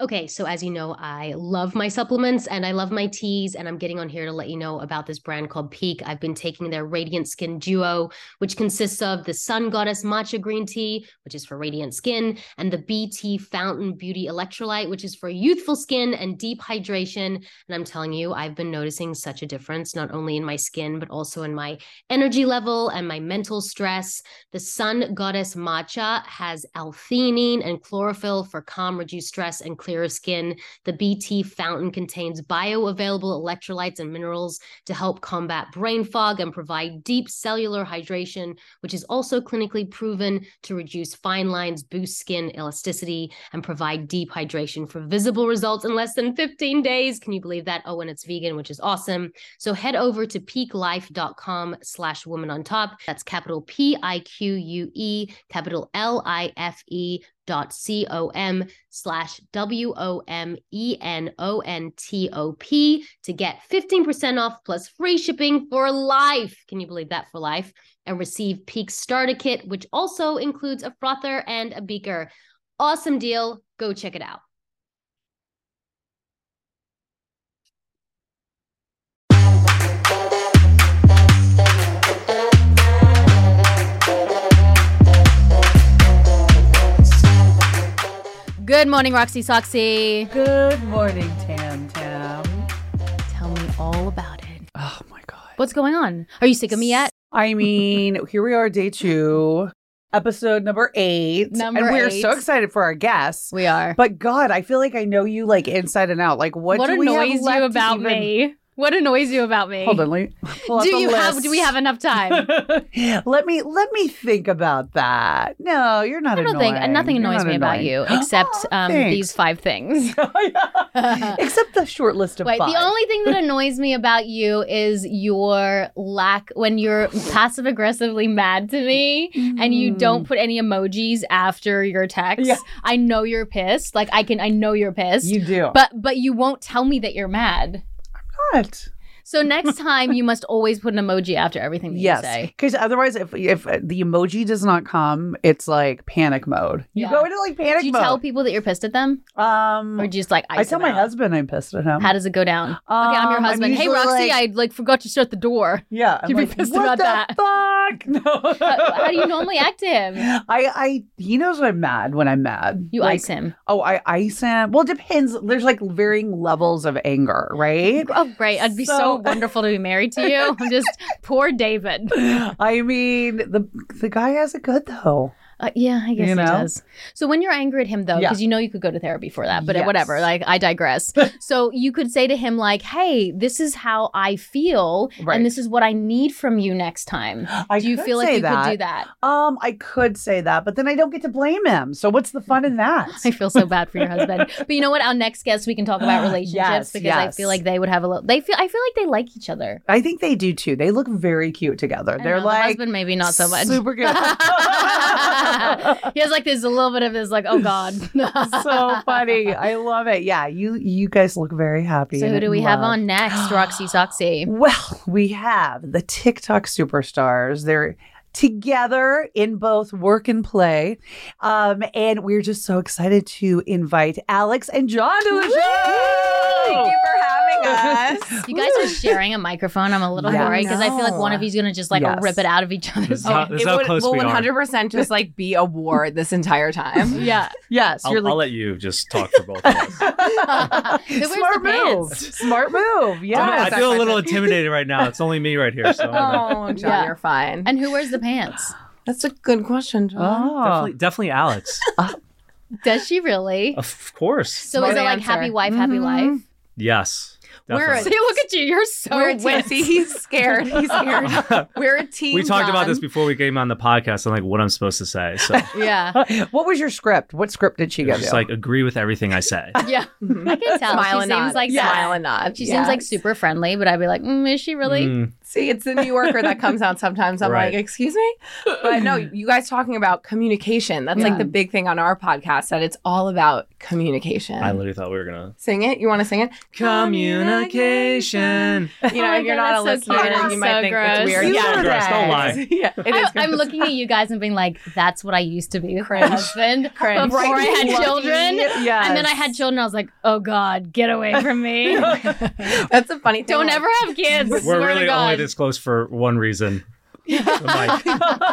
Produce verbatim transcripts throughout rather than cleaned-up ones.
Okay, so as you know, I love my supplements and I love my teas, and I'm getting on here to let you know about this brand called Peak. I've been taking their Radiant Skin Duo, which consists of the Sun Goddess Matcha Green Tea, which is for radiant skin, and the B T Fountain Beauty Electrolyte, which is for youthful skin and deep hydration. And I'm telling you, I've been noticing such a difference, not only in my skin, but also in my energy level and my mental stress. The Sun Goddess Matcha has L-theanine and chlorophyll for calm, reduce stress, and clear skin. The B T Fountain contains bioavailable electrolytes and minerals to help combat brain fog and provide deep cellular hydration, which is also clinically proven to reduce fine lines, boost skin elasticity, and provide deep hydration for visible results in less than fifteen days. Can you believe that? Oh, and it's vegan, which is awesome. So head over to peaquelife.com slash woman on top. That's capital P I Q U E, capital L I F E dot com slash W O M E N O N T O P to get fifteen percent off plus free shipping for life. Can you believe that? For life. And receive Peak's starter kit, which also includes a frother and a beaker. Awesome deal. Go check it out. Good morning, Roxy Soxy. Good morning, Tam Tam. Tell me all about it. Oh my God. What's going on? Are you sick of me yet? I mean, here we are, day two, episode number eight. Number and we're eight. so excited for our guests. We are. But God, I feel like I know you like inside and out. Like, what, What do we have annoys left you to about even- me? What annoys you about me? Hold on, let me pull up Do the you have? list. Do we have enough time? let me let me think about that. No, you're not I don't annoying. think nothing You're annoys not me about annoying. you except um, Thanks. these five things. Except the short list of Wait, five. the only thing that annoys me about you is your lack when you're passive aggressively mad to me and you don't put any emojis after your text. Yeah. I know you're pissed. Like I can, I know you're pissed. You do. But but you won't tell me that you're mad. What? So next time you must always put an emoji after everything that Yes, you say. because otherwise, if if the emoji does not come, it's like panic mode. You Yeah. go into like panic Do you mode. tell people that you're pissed at them, Um, or do you just like I ice tell them my out? husband I'm pissed at him. How does it go down? Um, okay, I'm your I'm husband. Hey, usually Roxy, like- I like forgot to shut the door. yeah, I'm You'd be like, pissed what about the that. fuck? No. How, how do you normally act to him? I, I, he knows I'm mad when I'm mad. You Like, ice him. Oh, I ice him. Well, it depends. There's like varying levels of anger, right? Oh, great. It'd be so, So- wonderful to be married to you. I'm just poor David. I mean, the the guy has it good though. Uh, yeah, I guess You he know? does. So when you're angry at him, though, Yeah. because you know you could go to therapy for that, but Yes. whatever. Like, I digress. So you could say to him, like, hey, this is how I feel, Right. and this is what I need from you next time. I Do you could feel like say you that. could do that? Um, I could say that, but then I don't get to blame him. So what's the fun in that? I feel so bad for your husband. But you know what? Our next guest, we can talk about relationships Yes, because I yes. feel like they would have a little. They feel. I feel like they like each other. I think they do too. They look very cute together. I They're know, the like husband maybe not so much. super good. He has like this a little bit of this like, oh God. So funny. I love it. Yeah, you you guys look very happy. So and who do in we have love. on next? Roxy Soxy. Well, we have the TikTok superstars. They're together in both work and play. Um, and we're just so excited to invite Alex and John to the show. Thank you for having us. You guys are sharing a microphone. I'm a little Yeah. worried because I feel like No. one of you's gonna just like Yes. rip it out of each other's This is how, hand. this is It how would, close will we are. one hundred percent just like be a war this entire time. Yeah. Yes, I'll, you're I'll like, let you just talk for both of us. Who wears smart the move. pants? Smart move. I Yes. feel a little intimidated right now. It's only me right here, so I'm gonna- Oh, John, Yeah. you're fine. And who wears the pants? That's a good question, John. Oh. definitely, definitely Alex. Does she really? Of course. So Smart is it like answer. happy wife, happy Mhm. life? Yes. We're- See, Definitely. look at you. You're so We're a team. wet. See, he's scared. He's scared. We're a team. We talked about John. this before we came on the podcast and like what I'm supposed to say. So Yeah. What was your script? What script did she give just you? like agree with everything I say. Yeah. I can tell. Smile she and seems nod. like Smile that. and nod. She seems like Yes. super friendly, but I'd be like, mm, is she really? Mm, See, it's the New Yorker that comes out sometimes. I'm Right. like, excuse me? But no, you guys talking about communication. That's Yeah. like the big thing on our podcast, that it's all about communication. I literally thought we were gonna Sing it? You want to sing it? communication. You know, Oh my if you're God, not a that's so listener, cute. you might So think gross. it's weird. You Yeah, were Gross, don't lie. yeah, it is. I, I'm looking at you guys and being like, that's what I used to be with my Cringe. husband Cringe. before I had Lucky. children. Yes. And then I had children. I was like, oh God, get away from me. That's a funny thing. Don't like- ever have kids. We're Swear to really God. only this close for one reason. Like,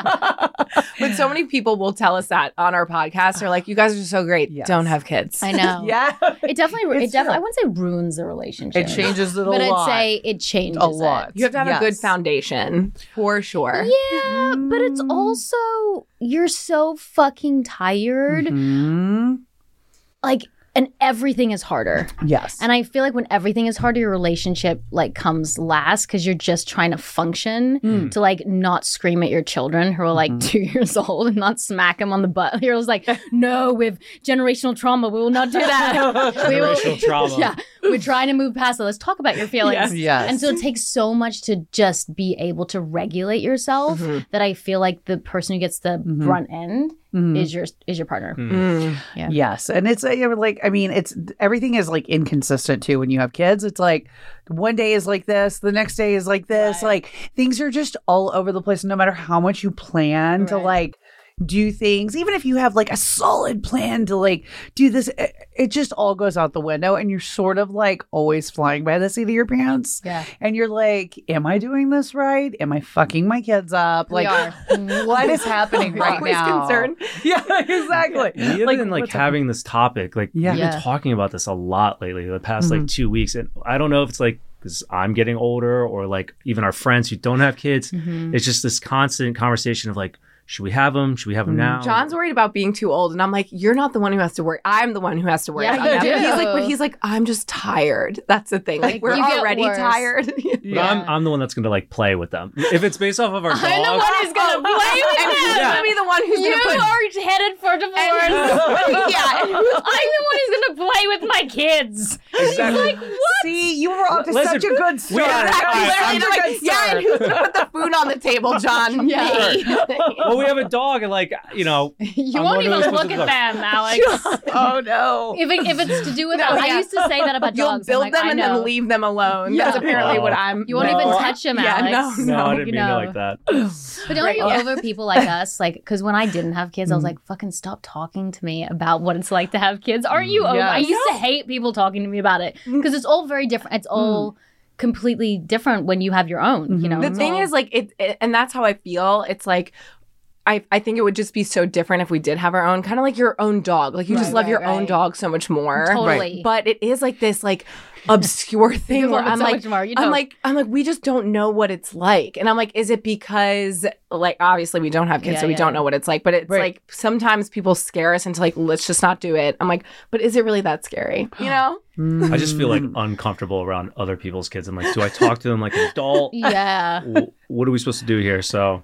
But so many people will tell us that on our podcast. They're like, "You guys are so great. Yes. Don't have kids." I know. Yeah. It definitely, It's it definitely, true. I wouldn't say ruins the relationship. It changes it a But lot. I'd say it changes a lot. You have to have a good Yes. foundation for sure. Yeah, but it's Mm. also, you're so fucking tired. Mhm. Like, and everything is harder. Yes. And I feel like when everything is harder, your relationship like comes last because you're just trying to function Mm. to like not scream at your children who are like Mhm. two years old and not smack them on the butt. You're just like, no, with generational trauma, we will not do that. We will- generational trauma. Yeah, we're trying to move past it. Let's talk about your feelings. Yes. And so it takes so much to just be able to regulate yourself Mhm. that I feel like the person who gets the Mhm. brunt end Mhm. is your is your partner. Mm. Yes, and it's uh, you're like I mean, it's everything is like inconsistent too. When you have kids, it's like one day is like this, the next day is like this. Right. Like things are just all over the place. No matter how much you plan to Right. like do things, even if you have like a solid plan to like do this, it, it just all goes out the window, and you're sort of like always flying by the seat of your pants. Yeah. And you're like, am I doing this right? Am I fucking my kids up? We Like, are. what is happening right Always now? concerned. Yeah, exactly. And even Like, like, like what's having this topic, like Yeah. we've Yeah. been talking about this a lot lately, the past Mhm. like two weeks. And I don't know if it's like because I'm getting older or like even our friends who don't have kids. Mhm. It's just this constant conversation of like, should we have them? Should we have them Mm. now? John's worried about being too old, and I'm like, you're not the one who has to worry. I'm the one who has to worry Yeah, about you that. But do. he's like, but he's like, I'm just tired. That's the thing. Like, Like, we're you get already worse. tired. But I'm, I'm the one that's going to like play with them. If it's based off of our dog. I'm the one who's gonna play with and he's them. gonna be the one who's You gonna put. are headed for divorce. Yeah, and who's- I'm the one who's gonna play with my kids. Exactly. See, you were off to Listen, such a good we start. are- Exactly. All right, Literally, I'm they're like, yeah, and who's gonna put the food on the table, John? Yeah. Me. Well, we have a dog, and like you know, You I'm won't one of even those look people at that- them, Alex. Oh no. If, it, if it's to do with No, I yeah. used to say that about You'll dogs. I'm build like, them I and know. then leave them alone. Yeah. That's apparently Oh. what I'm. You won't No. even touch them, Yeah, Alex. no, no, I You didn't mean know. it like that. But don't Right, you yeah. over people like us? Like, because when I didn't have kids, I was like, fucking stop talking to me about what it's like to have kids. Aren't you over? I Yes. used to hate people talking to me about it because it's all very different. It's all completely different when you have your own, you know? The It's thing all- is, like, it, it, and that's how I feel. It's like, I, I think it would just be so different if we did have our own, kind of like your own dog. Like, you just Right, love right, your own right. dog so much more. Totally. But it is like this, like, obscure thing You where love it I'm so like, much more. You I'm don't. like, I'm like, we just don't know what it's like. And I'm like, is it because, like, obviously we don't have kids, Yeah, so we yeah. don't know what it's like. But it's Right. like, sometimes people scare us into like, let's just not do it. I'm like, but is it really that scary? You know? I just feel like Mm. uncomfortable around other people's kids. I'm like, do I talk to them like an adult? yeah. W- what are we supposed to do here? So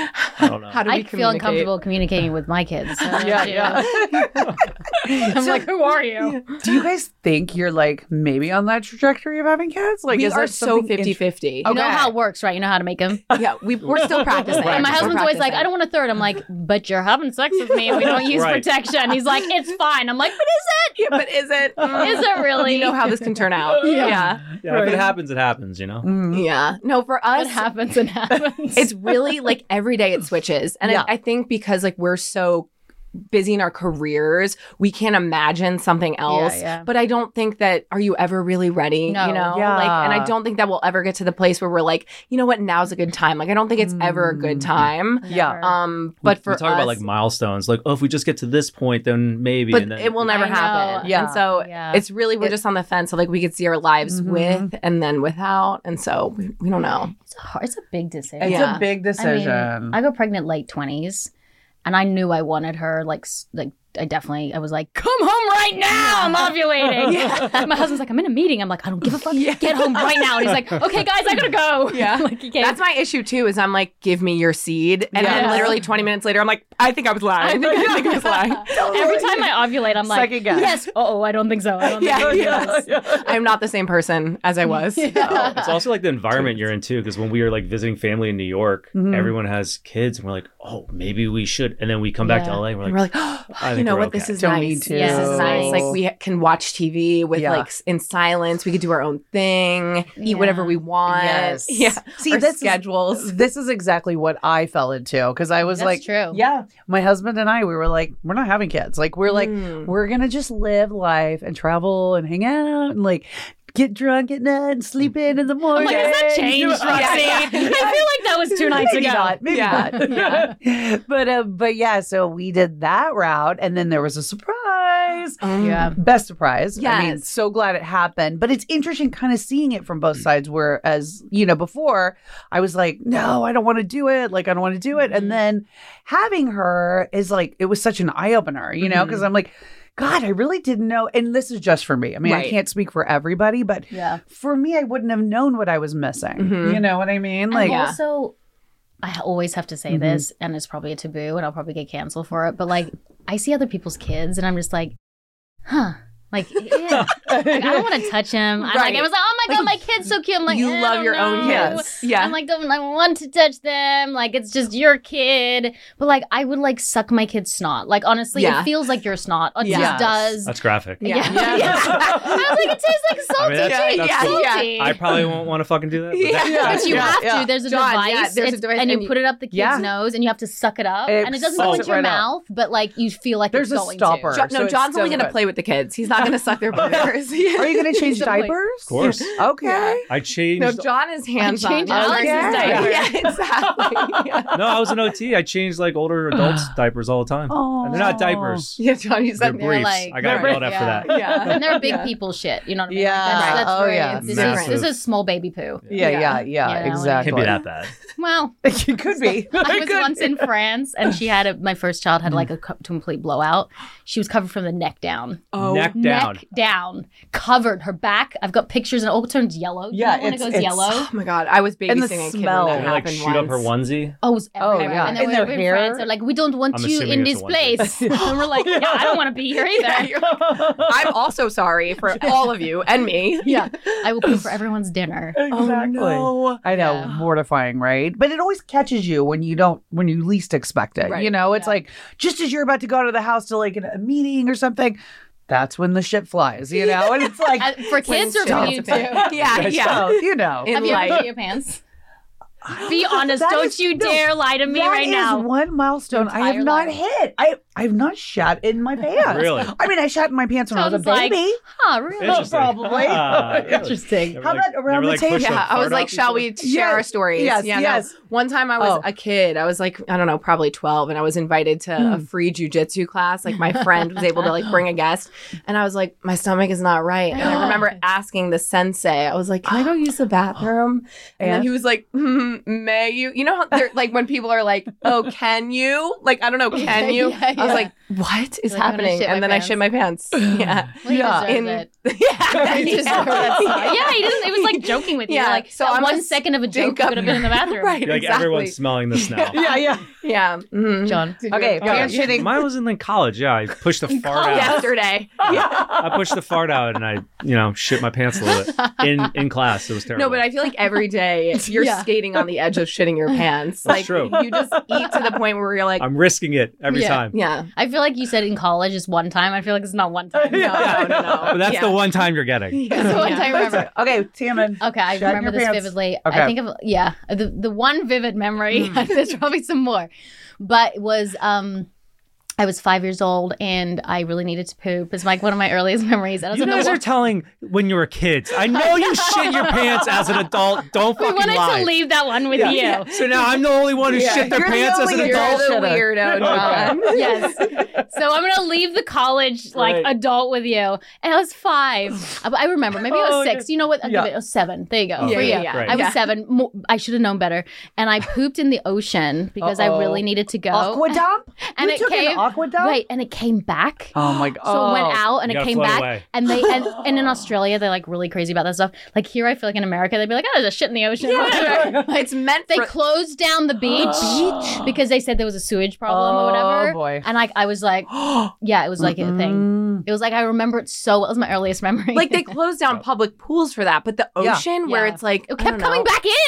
I don't know. How do we I feel communicate? uncomfortable communicating with my kids. So Yeah, yeah. I'm like, who are you? Do you guys think you're like maybe on that trajectory of having kids? Like, We is there are so something in- fifty-fifty. You know Okay. how it works, right? You know how to make them. Yeah, we, we're still practicing. Right. And my We're husband's always like, practicing. I don't want a third. I'm like, but you're having sex with me and we don't use Right. protection. He's like, it's fine. I'm like, but is Yeah, but is it? it? Is it really? You know how this can turn out. Yeah. Yeah. Yeah, if it happens, it happens. You know. Mm. Yeah. No, for It us, happens and happens. it's really like every day it switches. And Yeah. I, I think because like we're so busy in our careers, we can't imagine something else. yeah. But I don't think that, are you ever really ready? No. You know? Yeah. Like, and I don't think that we'll ever get to the place where we're like, you know what, now's a good time. Like, I don't think it's ever a good Mm. time. Yeah. Never. Um, but we, for we talk us, about like milestones, like oh, if we just get to this point, then maybe. but and then, it will never I know. happen. Yeah. And so Yeah. it's really, we're just on the fence. So like we could see our lives Mhm. with and then without. And so we, we don't know. It's a, hard, it's a big decision. It's Yeah. a big I decision. mean, I got pregnant late twenties, and I knew I wanted her. Like, s- like I definitely, I was like, come home right now. I'm ovulating. Yeah. My husband's like, I'm in a meeting. I'm like, I don't give a fuck. Get home right now. And he's like, okay, guys, I gotta go. Yeah. like, he came. That's my issue too. Is I'm like, give me your seed, and Yeah. then literally twenty minutes later, I'm like, I think I was lying. I think, I, think I was lying. Every time I ovulate, I'm like, Second guess. yes. Oh, I don't think so. I don't Yeah, think yeah. so. I'm not the same person as I was. It's also like the environment you're in too, because when we were like visiting family in New York, Mhm. everyone has kids, and we're like, oh, maybe we should. And then we come back to Yeah. L A, and we're And like, we're like, oh, I you think know we're what? okay. This is To nice. me too. This is nice. Yes. Like we can watch T V with Yeah. like s- in silence. We could do our own thing, eat Yeah. whatever we want. Yes. Yeah. See, Our this schedules. Is, this is exactly what I fell into because I was That's like, true. yeah, my husband and I, we were like, we're not having kids. Like, we're like, Mm. we're gonna just live life and travel and hang out and like get drunk at night and sleep in in the I'm morning. like, has that changed, Yeah, Roxy? yeah, I feel like that was two nights maybe ago. Not, maybe Yeah. not. but uh, but yeah, so we did that route, and then there was a surprise. Um, Yeah. Best surprise. I mean, Yes. so glad it happened. But it's interesting kind of seeing it from both sides, whereas, you know, before I was like, no, I don't want to do it. Like, I don't want to do it. Mhm. And then having her is like, it was such an eye opener, you know, because I'm like, God, I really didn't know. And this is just for me. I mean, I Right. can't speak for everybody, but Yeah. for me, I wouldn't have known what I was missing. Mhm. You know what I mean? And Like, Yeah. also, I always have to say Mhm. this, and it's probably a taboo, and I'll probably get canceled for it. But like, I see other people's kids, and I'm just like, huh. Like, yeah. Like, I don't want to touch him. I like. Right. I was like, oh my god, my kid's so cute. I'm like, you eh, I love don't your own know. kids. Yeah. I'm like, don't I want to touch them? Like, it's just your kid. But like, I would like suck my kid's snot. Like, honestly, Yeah. it feels like your snot. It Yes. just does. That's graphic. Yeah. Yeah. Yeah. I was like, it tastes like salty. I mean, that's- treat. that's It's cool. salty. I probably won't want to fucking do that. But Yeah. that- Yeah. But you Yeah, have yeah. to. There's a John, yeah, device, there's a it's- device, and you and put it up the kid's Yeah. nose, and you have to suck it up, It and it doesn't sucks go it into your right up. mouth, but like you feel like There's it's a going stopper. to. Jo- So no, it's John's only still going to good. play with the kids. He's not going to suck their boogers. are you going to change Should play. diapers? Of course. Okay. I changed. No, John is hands on. changed Alex's diaper. Yeah, exactly. Yeah. No, I was an O T. I changed like older adults' diapers all the time. Oh. And they're not diapers. Yeah, John, you They're said They're briefs. like- I got they're- yelled at for yeah. that. Yeah. And they're big Yeah. people shit. You know what I mean? Yeah. Like, that's, that's Oh, very, yeah. This is, Massive. this is small baby poo. Yeah, yeah, yeah, Yeah, like- exactly. Can't be that bad. Well, It could be. I It was could once be. in France, and she had a, my first child had like a co- complete blowout. She was covered from the neck down. Oh, Neck down. Neck down, covered her back. I've got pictures, and oh, it turns yellow. Do you Yeah, know when it it's- goes it's- yellow. oh my God. I was And the babysitting a kid smell. when They that like happened shoot up her once. onesie. Oh, it was Oh, everywhere. yeah. And then In we their were in hair? France. They're like, we don't want I'm you assuming in it's this a place. onesie. And we're like, yeah, I don't want to be here either. Yeah, you're- I'm also sorry for all of you and me. Yeah, I will pay for everyone's dinner. Exactly. Oh, no. I know, Yeah. mortifying, right? But it always catches you when you don't, when you least expect it. Right. You know, it's Yeah. like just as you're about to go out of the house to like a meeting or something, that's when the shit flies. You know, and it's like, Uh, for kids or for When you shit too? hits the fan. Yeah, yeah. so, you know, In Have you ever life. shit your pants? Be honest. That Don't is- you no, dare lie to me that right is now. one milestone I have Entire not life. hit. I I have not shat in my pants. Really? I mean, I shat in my pants when I was a Sounds like- baby. Huh, really? Interesting. Probably. Ah, really? Interesting. Never, How like- about around never, the like, table? pushed a Yeah, I was fart like, out shall before? we share our Yes, stories? yes, yeah, no. yes. One time I was Oh. a kid. I was like, I don't know, probably twelve, and I was invited to a Hmm. free jujitsu class. Like my friend was able to like bring a guest, and I was like, my stomach is not right. And I remember asking the sensei, I was like, can I go use the bathroom? And, then And? he was like, mm, may you? You know how they're like when people are like, oh, can you? Like I don't know, can you? Yeah, I was yeah. like, what is Like, I'm gonna happening? shit my And then I pants. shit my pants. Yeah. Well, he Yeah. deserves In- it. yeah. He deserves that sign. Yeah, he doesn't. It was like joking with you. Yeah, Like so that I'm one gonna second of a stink joke you up- could have been in the bathroom. Right. You're like exactly. everyone's smelling this now. Yeah, yeah. Yeah. mhm. John. Okay, Yeah. pants shitting. Mine was in like college. Yeah, I pushed the fart out. Yesterday. I pushed the fart out and I, you know, shit my pants a little bit in in class. It was terrible. No, but I feel like every day you're Yeah. skating on the edge of shitting your pants. That's like true. you just eat to the point where you're like, I'm risking it every Yeah. time. yeah. I feel like you said in college is one time. I feel like it's not one time. No, no, no, no. But that's Yeah. the one time you're getting. That's the one time I remember. Okay, Tammin. Okay, I Shat in remember your this pants. vividly. Okay. I think of yeah, the the one vivid memory. Hmm. There's probably some more, but it was um, I was five years old and I really needed to poop. It's like one of my earliest memories. I You don't know. guys what- are telling when you were kids. I know you shit your pants as an adult. Don't we fucking wanted lie. to leave that one with Yeah. you. Yeah. So now I'm the only one who Yeah, shit their you're the pants as an only You're adult. the shitter. weirdo, John. Yes. So I'm gonna leave the college like Right. adult with you. And I was five. I, I remember. Maybe I was Oh, six. You know what? I'll yeah. give it a seven. There you go. Oh, For yeah, you. yeah, Right. I was yeah. seven. Mo- I should have known better. And I pooped in the ocean because I Uh-oh. really needed to go. Aqua dump? And you it took came an aqua dump? right, and it came back. Oh my god. So it went out and You it gotta came float back. away. And they and, and in Australia they're like really crazy about that stuff. Like here I feel like in America they'd be like, oh, there's a shit in the ocean. Whatever. It's meant They for closed down the beach because they said there was a sewage problem or whatever. Oh boy. And like I was like, yeah, it was like a thing. Mm. It was like I remember it so well. It was my earliest memory. like they closed down public pools for that, but the Yeah. ocean where Yeah. it's like it I kept don't coming know. back in.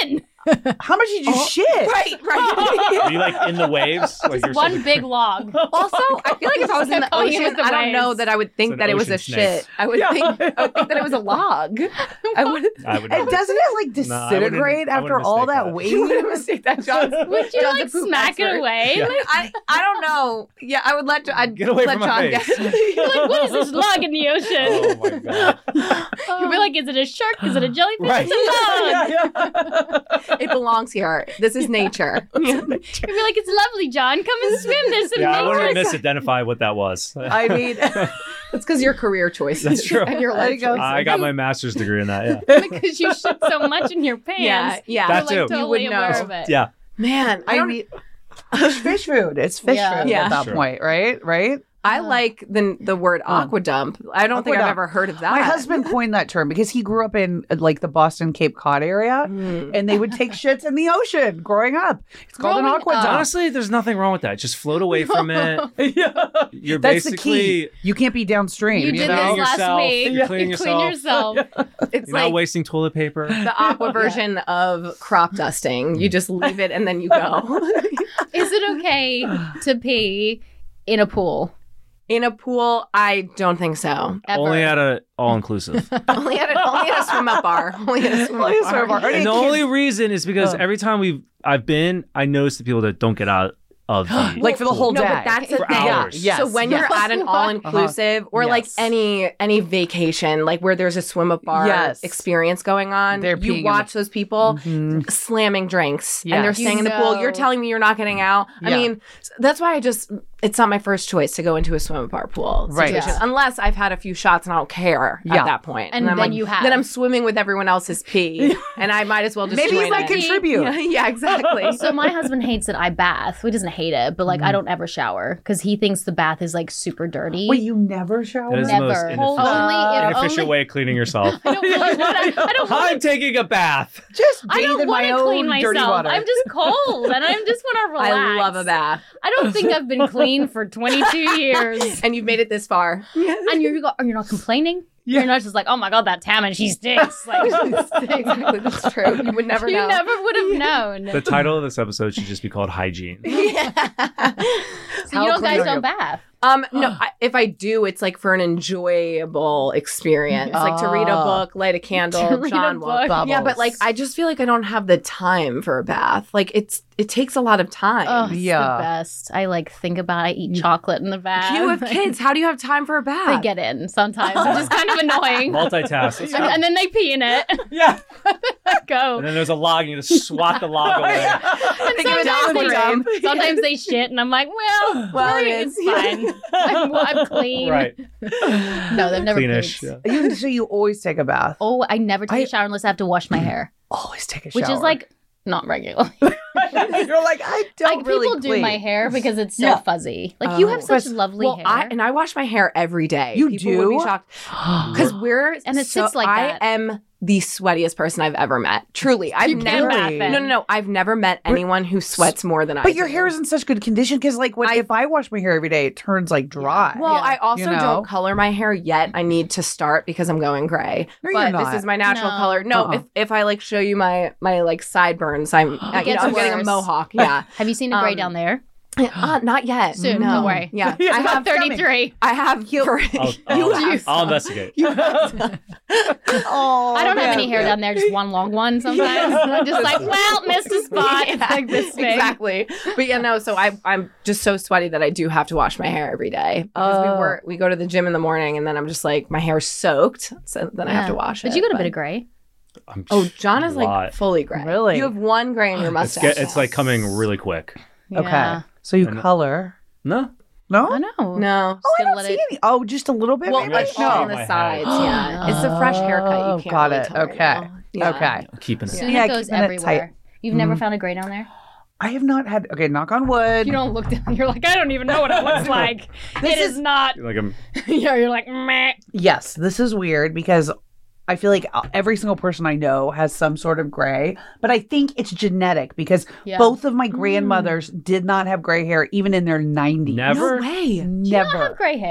How much did you shit? Right, right. Are you like in the waves? Like you're One sort of- big log. Also, I feel like if I was in the Going with ocean, the I don't know waves. that I would think It's that an it was a ocean snake. shit. I would think I would think that it was a log. I would I would And not. doesn't it like No, I wouldn't- disintegrate I after wouldn't all mistake that that. weight? you would mistake that, John. Would you John's a like poop smack it expert. away? Yeah. Like, I I don't know. Yeah, I would let I'd Get away let from my John face. get it. like, what is this log in the ocean? Oh my god! You'll be like, is it a shark? Is it a jellyfish? Right. It's a log. Yeah, yeah. It belongs here. This is nature. You'll be like, it's lovely, John. Come and swim. There's some Yeah, I wouldn't nature. misidentify what that was. I mean, It's because your career choices. That's true. And your There life you go. choices. I got my master's degree in that. Yeah, because you shit so much in your pants. Yeah, yeah. That You're like too. You totally would aware know. of it. yeah. Man, I I don't. mean, it's fish food. It's fish Yeah. food Yeah. at that Sure. point, right? Right? I like the the word aqua dump. I don't think I've Aquadump. ever heard of that. My husband coined that term because he grew up in uh, like the Boston Cape Cod area, Mm. and they would take shits in the ocean growing up. It's called an Growing aqua up. dump. Honestly, there's nothing wrong with that. Just float away from it. Yeah. You're That's the basically key. You can't be downstream. You You, did know? this cleaning last yourself. week. You're cleaning You clean yourself. yourself. It's You're like not wasting toilet paper. the aqua version of crop dusting. You just leave it and then you go. Is it okay to pee in a pool? In a pool, I don't think so. Ever? Only at a all inclusive. Only at a, only at a swim up bar. Only at a swim up Only a bar. swim up bar. And the only reason is because Oh. every time we've I've been, I notice the people that don't get out of the Like for the whole No, day. but that's the For thing. hours. Yes. So when yes. you're at an all inclusive or like Yes. any any vacation, like where there's a swim up bar Yes. experience going on, They're peeing you in watch those people Mhm. slamming drinks and they're Yes. staying You in the pool. know. You're telling me you're not getting out. I Yeah. mean, s- that's why I just it's not my first choice to go into a swim up bar pool Right. situation Yeah. unless I've had a few shots and I don't care Yeah. at that point. And I'm then like, you have. then I'm swimming with everyone else's pee, and I might as well just Maybe join he's like it. contribute. Yeah, yeah, exactly. So my husband hates that I bath. He doesn't hate it, but like I don't ever shower because he thinks the bath is like super dirty. Wait, you never shower? That is Never. the most Hold inefficient, Only if- inefficient only- way of cleaning yourself. I don't really want to. I don't want I'm taking a bath. Just I bathe don't in want my to clean own dirty myself. water. I'm just cold and I just want to relax. I love a bath, I don't think I've been clean for twenty-two years. and you've made it this far. And you're, you're not complaining? Yeah. You're not just like, oh my God, that Tammin, she stinks. Like, Exactly, that's true. You would never you know. never would have known. The title of this episode should just be called Hygiene. So How you don't clean guys are don't you? bath. Um, no, I, if I do, it's like for an enjoyable experience, like to read a Oh. book, light a candle, To read a John book. Wall. Yeah, but Bubbles. like I just feel like I don't have the time for a bath. Like it's it takes a lot of time. Oh, it's Yeah. the best. I like think about I eat chocolate in the bath. You have kids. How do you have time for a They bath? get in sometimes, which is kind of annoying. Multitask. And, and then they pee in it. yeah. Go. And then there's a log, and you just swat the log away. And They give it sometimes, down they, the drain. sometimes they shit, and I'm like, well, Well, well it it's is. fine. I'm, I'm clean. Right. No, they've never Cleanish. pooped. Yeah. You, so you always take a bath. Oh, I never take I- a shower unless I have to wash my hair, Always take a shower. which is like not regular. You're like, I don't Like really people do clean. my hair because it's so Yeah. fuzzy. Like you have Oh. such Because- lovely well, hair. I and I wash my hair every day. You People would be do? shocked because we're And it so- sits like I that. am the sweatiest person I've ever met. Truly, I've You can never. bath in. No, no, no. I've never met anyone who sweats more than I. But your do. hair is in such good condition because, like, when, I- if I wash my hair every day, it turns like dry. Well, Yeah. I also You know? don't color my hair yet. I need to start because I'm going gray. No, but you're this not. is my natural No. color. No, Uh-uh. if if I like show you my my like sideburns, I'm uh, you know, gets I'm getting a worse. mohawk. Yeah, have you seen a gray Um, down there? uh, not yet. Soon, no. don't worry. Yeah, Yeah, I have thirty-three. I have. For, I'll, you I'll, have. I'll investigate. oh, I don't have man. any hair down there, just one long one sometimes. I'm just like, well, missed a spot. It's like this big. Exactly. But yeah, no. So I I'm just so sweaty that I do have to wash my hair every day because Oh. we work. We go to the gym in the morning, and then I'm just like my hair's soaked, so then I have Yeah. to wash it. But you got a but- bit of gray. I'm Oh, John is a like lot. fully gray. Really? You have one gray in your It's, mustache. get, it's now. like coming really quick. Okay. Yeah. So you And- color. No. No? I know. No. Oh, I gonna don't let see it- any. Oh, just a little bit? Well, maybe? like shave on my the head. sides, yeah. It's a fresh haircut. Oh, You can't got really it. tell right Okay. now. Yeah. Okay. I'm keeping it. Soon Yeah, it goes keeping it everywhere. tight. You've never Mhm. found a gray down there? I have not had. Okay, knock on wood. You don't look down. You're like, I don't even know what it looks like. It is not. Like I'm. Yeah, you're like, meh. Yes, this is weird because I feel like every single person I know has some sort of gray, but I think it's genetic because Yeah. both of my grandmothers did not have gray hair even in their nineties. Never? No way. Do you not Never. have gray hair?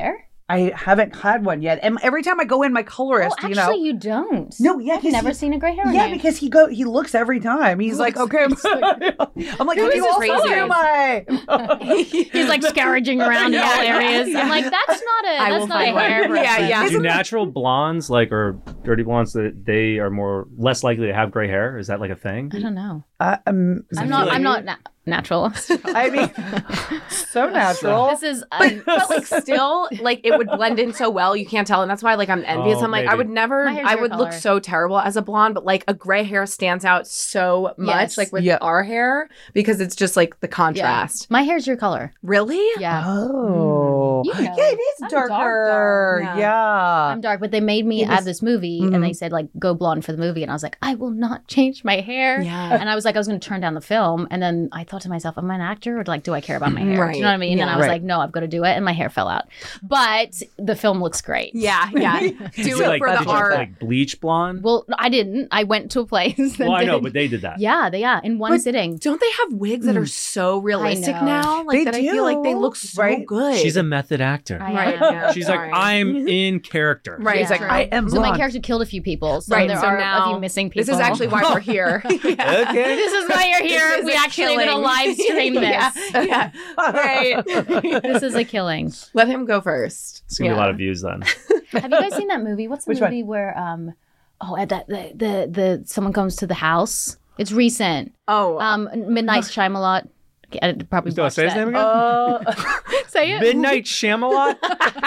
I haven't had one yet. And every time I go in, my colorist, Oh, you actually, know. you don't. No, yeah, I've 'cause never he- seen a gray hair. on Yeah, you. because he go he looks every time. He's like, okay, I'm, I'm like, Who have is you this also crazy? do my? He's like scourging around in all Yeah, areas. yeah. I'm like, that's not a I that's will not a find one. hairdresser. Yeah, yeah. Do natural blondes like or dirty blondes that they are more less likely to have gray hair? Is that like a thing? I don't know. Uh, um, I'm I not. feel I'm like- not na- natural. I mean, so natural. This is. Um, But like still, like it would blend in so well. You can't tell, and that's why like I'm envious. Oh, I'm like I maybe. would never. My hair's I your would look color. so terrible as a blonde, but like a gray hair stands out so much, Yes. like with Yeah. our hair because it's just like the contrast. my hair's your color. Really? Yeah. Oh, You know. yeah, it is I'm dark, darker. dark. Yeah. I'm dark, but they made me It add is- this movie, Mhm. and they said like go blonde for the movie, and I was like, I will not change my hair. Yeah. And I was like, I was going to turn down the film, and then I thought to myself, am I an actor, or like, do I care about my hair? Right. Do you know what I mean? And Yeah. I was Right. like, no, I've got to do it, and my hair fell out. But the film looks great. Yeah, yeah. Did Do you, it like, for did the you, art. like bleach blonde? Well, I didn't. I went to a place. that Well, I know, did- but they did that. yeah, they yeah, in one But sitting. Don't they have wigs that are so realistic know. now? Like They that I feel like they do, look so right? good. She's a method actor. I right. am. Yeah, She's sorry. like, I'm in character. Right. He's like, Yeah. I am So my blonde. character killed a few people. So Right, there so are now- a few missing people. This is actually why we're here. Yeah. Okay. This is why you're here. This is We a actually are going to killing. live stream this. Yeah. yeah. Right. This is a killing. Let him go first. It's gonna be a lot of views then. Have you guys seen that movie? What's the Which one? movie where um oh at that the, the the someone comes to the house? It's recent. Oh, Um Midnight Shyamalan. Okay, I probably Do I watched say his that. name again? Uh, Say it. Midnight Shyamalan?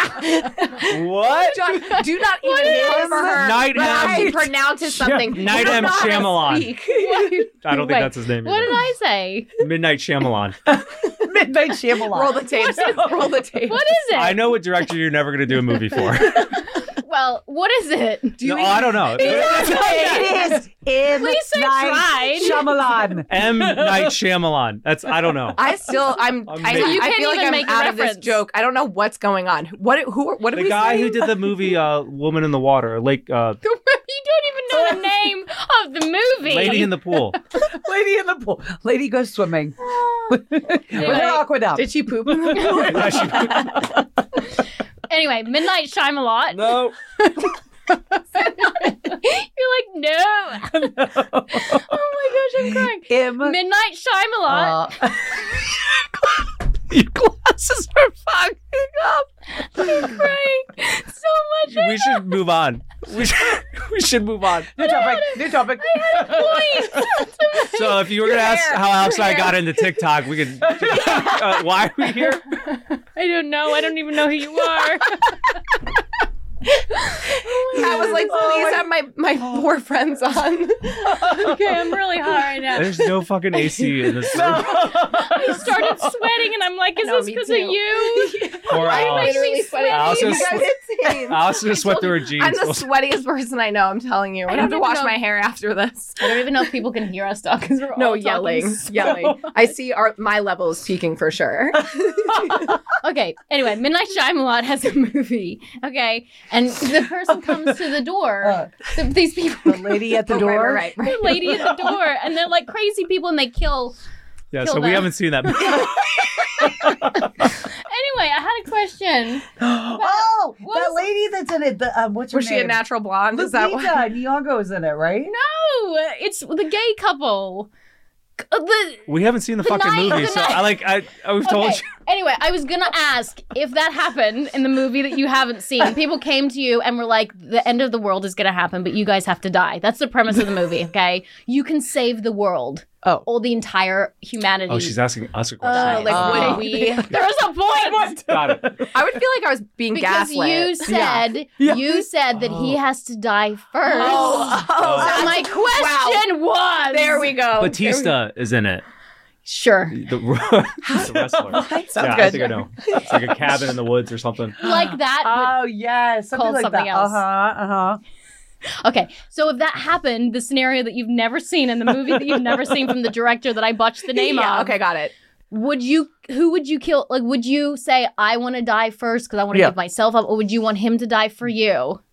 What? John, do not even name for her. Night but how M. he pronounces something. Night You M. know how to Shyamalan. speak. I don't think Wait, that's his name. What either. did I say? Midnight Shyamalan. Midnight Shyamalan. Roll the tapes. Roll the tapes. What is it? I know what director you're never going to do a movie for. Well, what is it? Do you no, I don't know. It is M. Please say Night tried. Shyamalan. M. Night Shyamalan. That's I don't know. I still, I'm, I, Amazing. You I can't feel like even I'm make a out of this reference. joke. I don't know what's going on. What, who, what did The we guy say? who did the movie uh, "Woman in the Water," like uh, You don't even know the name of the movie. "Lady in the Pool." Lady in the pool. Lady goes swimming with her aqua down. Did she poop in the pool? Anyway, Midnight Shyamalan. No. You're like, no. Oh my gosh, I'm crying. M. Midnight Shyamalan. Uh, Your glasses are fucking up. I'm crying so much. We should move on. We should, we should move on. new topic. New topic. Points. So if you were going to ask hair, how Alex and I your got into TikTok, we could. Uh, why are we here? I don't know. I don't even know who you are. I was like, please have my, my four friends on. Okay, I'm really hot right now. There's no fucking A C in this room. I started sweating, and I'm like, is No, this me because of too. you? Poor I'm Alex. literally sweating. Alice You is guys insane. Alice just sweat through her jeans. I'm the sweatiest person I know. I'm telling you. I, don't have to even wash know- my hair after this. I don't even know if people can hear us talk because we're No all yelling, talking so- yelling. I see our my level is peaking for sure. Okay. Anyway, Midnight Shyamalan has a movie. Okay, and the person comes to the door. Uh, the, these people, the lady at the Oh, door. right, right, right, the lady at the door, and they're like crazy people, and they kill. yeah, kill so we them. haven't seen that. Anyway, I had a question. Oh, What that was- lady that's in it. The, um, what's her Was she a name? natural blonde? Is that Lupita what? Nyong'o's in it, right? No, it's the gay couple. Uh, The We haven't seen the, The fucking night- movie, the so night- I like I, I we've told Okay. you. Anyway, I was gonna ask if that happened in the movie that you haven't seen. People came to you and were like, "The end of the world is gonna happen, but you guys have to die." That's the premise of the movie. Okay, you can save the world, Oh. or the entire humanity. Oh, she's asking us a question. Oh, like Oh. would we? There was a point. Got it. I would feel like I was being Because gaslit. you said Yeah. you said that he has to die first. Oh, oh, So my question was, there we go. Batista is in it. Sure, The, the wrestler. Sounds yeah, I good. think I know. It's like a cabin in the woods or something. like that. but- Oh yes, something Called like something that. else. Uh huh. Uh huh. Okay, so if that happened, the scenario that you've never seen in the movie that you've never seen from the director that I botched the name yeah, of, okay, got it. would you? Who would you kill? Like, would you say I want to die first because I want to Yeah. give myself up, or would you want him to die for you?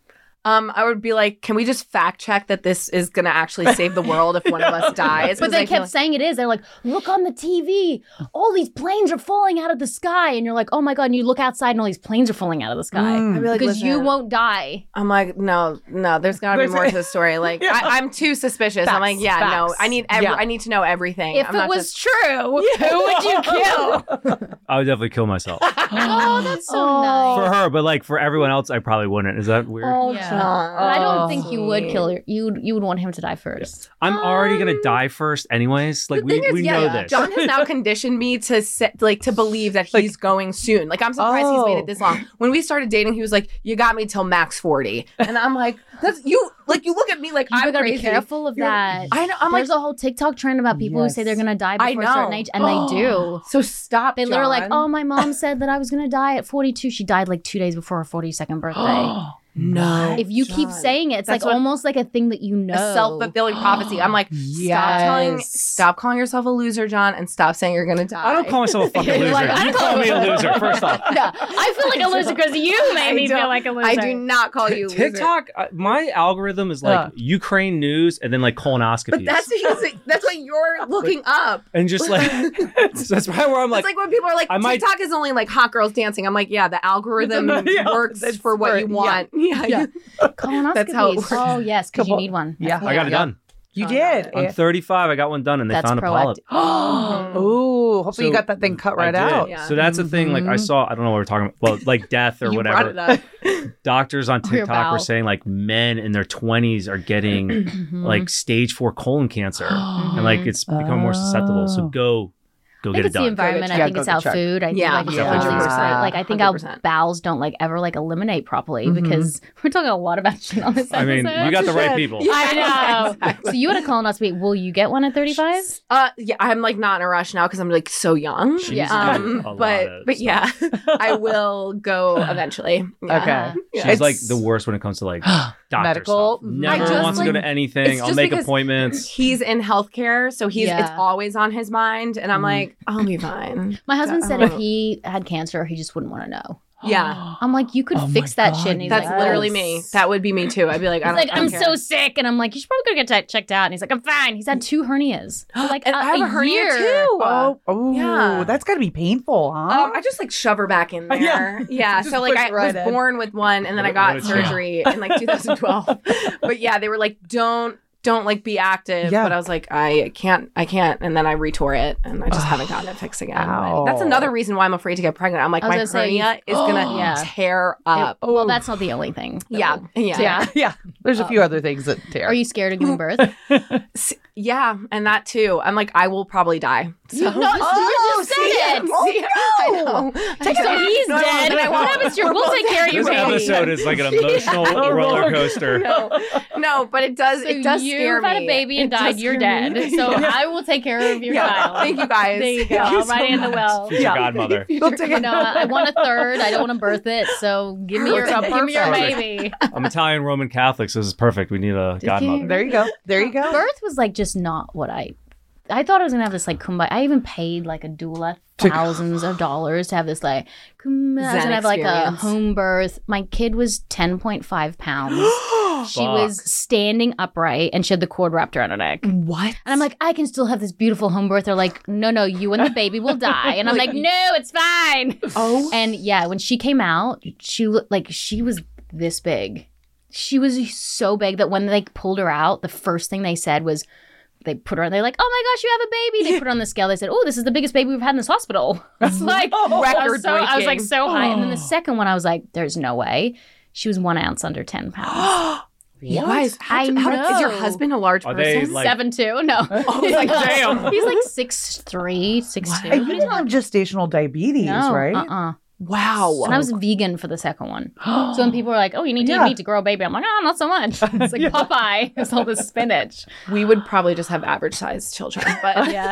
Um, I would be like, can we just fact check that this is going to actually save the world if one of us dies? But 'Cause they I feel kept like- saying it is. They're like, look on the T V. All these planes are falling out of the sky. And you're like, oh my God. And you look outside and all these planes are falling out of the sky. Mm. I'd be like, Because you listen, won't die. I'm like, no, no, there's got to be There's- more to the story. Like, I, I'm too suspicious. I'm like, Facts, yeah, no, facts. I need every, Yeah. I need to know everything. If I'm it not was just- true, who would you kill? I would definitely kill myself. Oh, that's so Oh. nice. For her, but like for everyone else, I probably wouldn't. Is that weird? Oh, Yeah. John. But I don't Oh. think you would kill your, you. You would want him to die first. I'm already gonna Um, die first, anyways. Like The we, thing is, we yeah, know yeah. this. John has now conditioned me to sit, like to believe that he's going soon. Like I'm surprised he's made Oh. it this long. When we started dating, he was like, "You got me till max forty," and I'm like, "That's you." Like you look at me like You I'm gotta crazy. be careful of You're- that. I know. I'm like, There's a whole TikTok trend about people who say they're Yes. gonna die I before a certain know. age, and they do. so stop. They literally like, John. oh, my mom said that I was gonna die at forty-two. She died like two days before her forty-second birthday. no. If you keep John. saying it, it's That's like what- almost like a thing that you know. a self-fulfilling prophecy. I'm like, stop telling, Yes. stop calling yourself a loser, John, and stop saying you're gonna die. I don't call myself a fucking You're loser. like, I you don't call call me a loser, first off. Yeah, I feel like a loser because you made I me feel don't- like a loser. I do not call you a loser. TikTok, uh, my algorithm is like Uh. Ukraine news and then like colonoscopies. But that's because that's what you're looking up. and just like so that's probably where I'm like, It's like when people are like, I might- TikTok is only like hot girls dancing. I'm like, yeah, the algorithm Yeah, works that's for what for- you want. Yeah. Yeah. Colonoscopies. That's how it works. Oh yes, because you Couple- need one. Yeah. I got it Yeah. done. You Oh, did. I'm thirty-five. I got one done, and they That's found a polyp. proactive. Oh. Oh, hopefully you So, got that thing cut I right did. out. Yeah. So that's the thing. Like I Mhm. saw, I don't know what we're talking about. Well, like death or You whatever. brought it up. Doctors on Or your TikTok were bowel. saying like men in their twenties are getting Mhm. like stage four colon cancer, and like it's becoming more susceptible. So Oh. go, go I get think it it's the done. environment. Yeah, I think go it's get our checked. food. I think Yeah, like, it's yeah, all these one hundred things. percent. Like I think one hundred our percent. bowels don't like ever like eliminate properly Mhm. because we're talking a lot about shit on this I mean, episode. you got the right Shit. people. I know. Exactly. So you had a colonoscopy. Will you get one at thirty-five? Uh, yeah, I'm like not in a rush now because I'm like so young. She's Yeah. doing Um, a lot but of but yeah, stuff. I will go eventually. Yeah. Okay. She's It's- like the worst when it comes to like doctor Medical. stuff. I Never just, wants to go like- to anything. it's I'll just make because appointments. He's in healthcare, so he's it's Yeah. always on his mind, and I'm Mm. like, I'll be fine. My husband I said don't if he had cancer, he just wouldn't want to know. Yeah. I'm like, you could Oh fix my that God, shit. And he's That's like, literally "Oh." me. That would be me too. I'd be like, I He's don't, like, I don't I'm care. so sick, and I'm like, you should probably go get checked checked out. And he's like, I'm fine. He's had two hernias, for like And a, I have a hernia year. too. Oh, oh, Yeah. that's got to be painful, huh? Um, I just like shove her back in there. Yeah. Yeah. Just so like push I right was in. born with one, and then I What- got what a champ. surgery in like two thousand twelve. But yeah, they were like, don't don't like be active. Yeah. But I was like, I can't, I can't. And then I retore it, and I just haven't gotten it fixed again. But that's Ow. another reason why I'm afraid to get pregnant. I'm like, I was my gonna say, hernia is gonna Yeah. tear up. It- well, that's not the only thing. though. yeah, yeah, yeah, yeah. There's a Oh. few other things that tear. Are you scared of giving birth? S- yeah, and that too. I'm like, I will probably die. So, You- no, you just said it. See, I know. Take so he's No, I won't. dead. And I What won't. happens to your? We'll take care of your This baby. episode is like an emotional roller coaster. No, no, but it does. So it does you've scare me. had a baby and It does died. You're scare me. dead. So Yeah. I will take care of your Yeah. child. Thank you guys. There you go. Thank you I'll so write it in the much. will. Future Yeah. godmother. We'll take You it. know, I want a third. I don't want to birth it. So give me your, Perfect. give me your Perfect. baby. I'm Italian Roman Catholic, so this is perfect. We need a godmother. There you go. There you go. Birth was like just not what I. I thought I was gonna have this like kumbaya. I even paid like a doula To- thousands of dollars to have this like kumbaya. I was Zen gonna have like a experience. home birth. My kid was ten point five pounds. She Fuck. was standing upright and she had the cord wrapped around her neck. And What? I'm like, I can still have this beautiful home birth. They're like, no, no, you and the baby will die. And I'm like, no, it's fine. oh, And yeah, when she came out, she looked like she was this big. She was so big that when they pulled her out, the first thing they said was, they put her on, they're like, oh my gosh, you have a baby. They put her on the scale. They said, oh, this is the biggest baby we've had in this hospital. It's like, I was, so, I was like so high. And then the second one, I was like, there's no way. She was one ounce under ten pounds. you guys, how, I how is your know. husband a large Are person? they, like- Seven two. No. I was like, damn. He's like six three, six two. And you don't have gestational diabetes, No, right? uh-uh. wow. And I was vegan for the second one. So when people were like, oh, you need to Yeah. eat meat to grow a baby, I'm like, oh, not so much. It's like Yeah. Popeye. It's all this spinach. we would probably just have average sized children, but Yeah.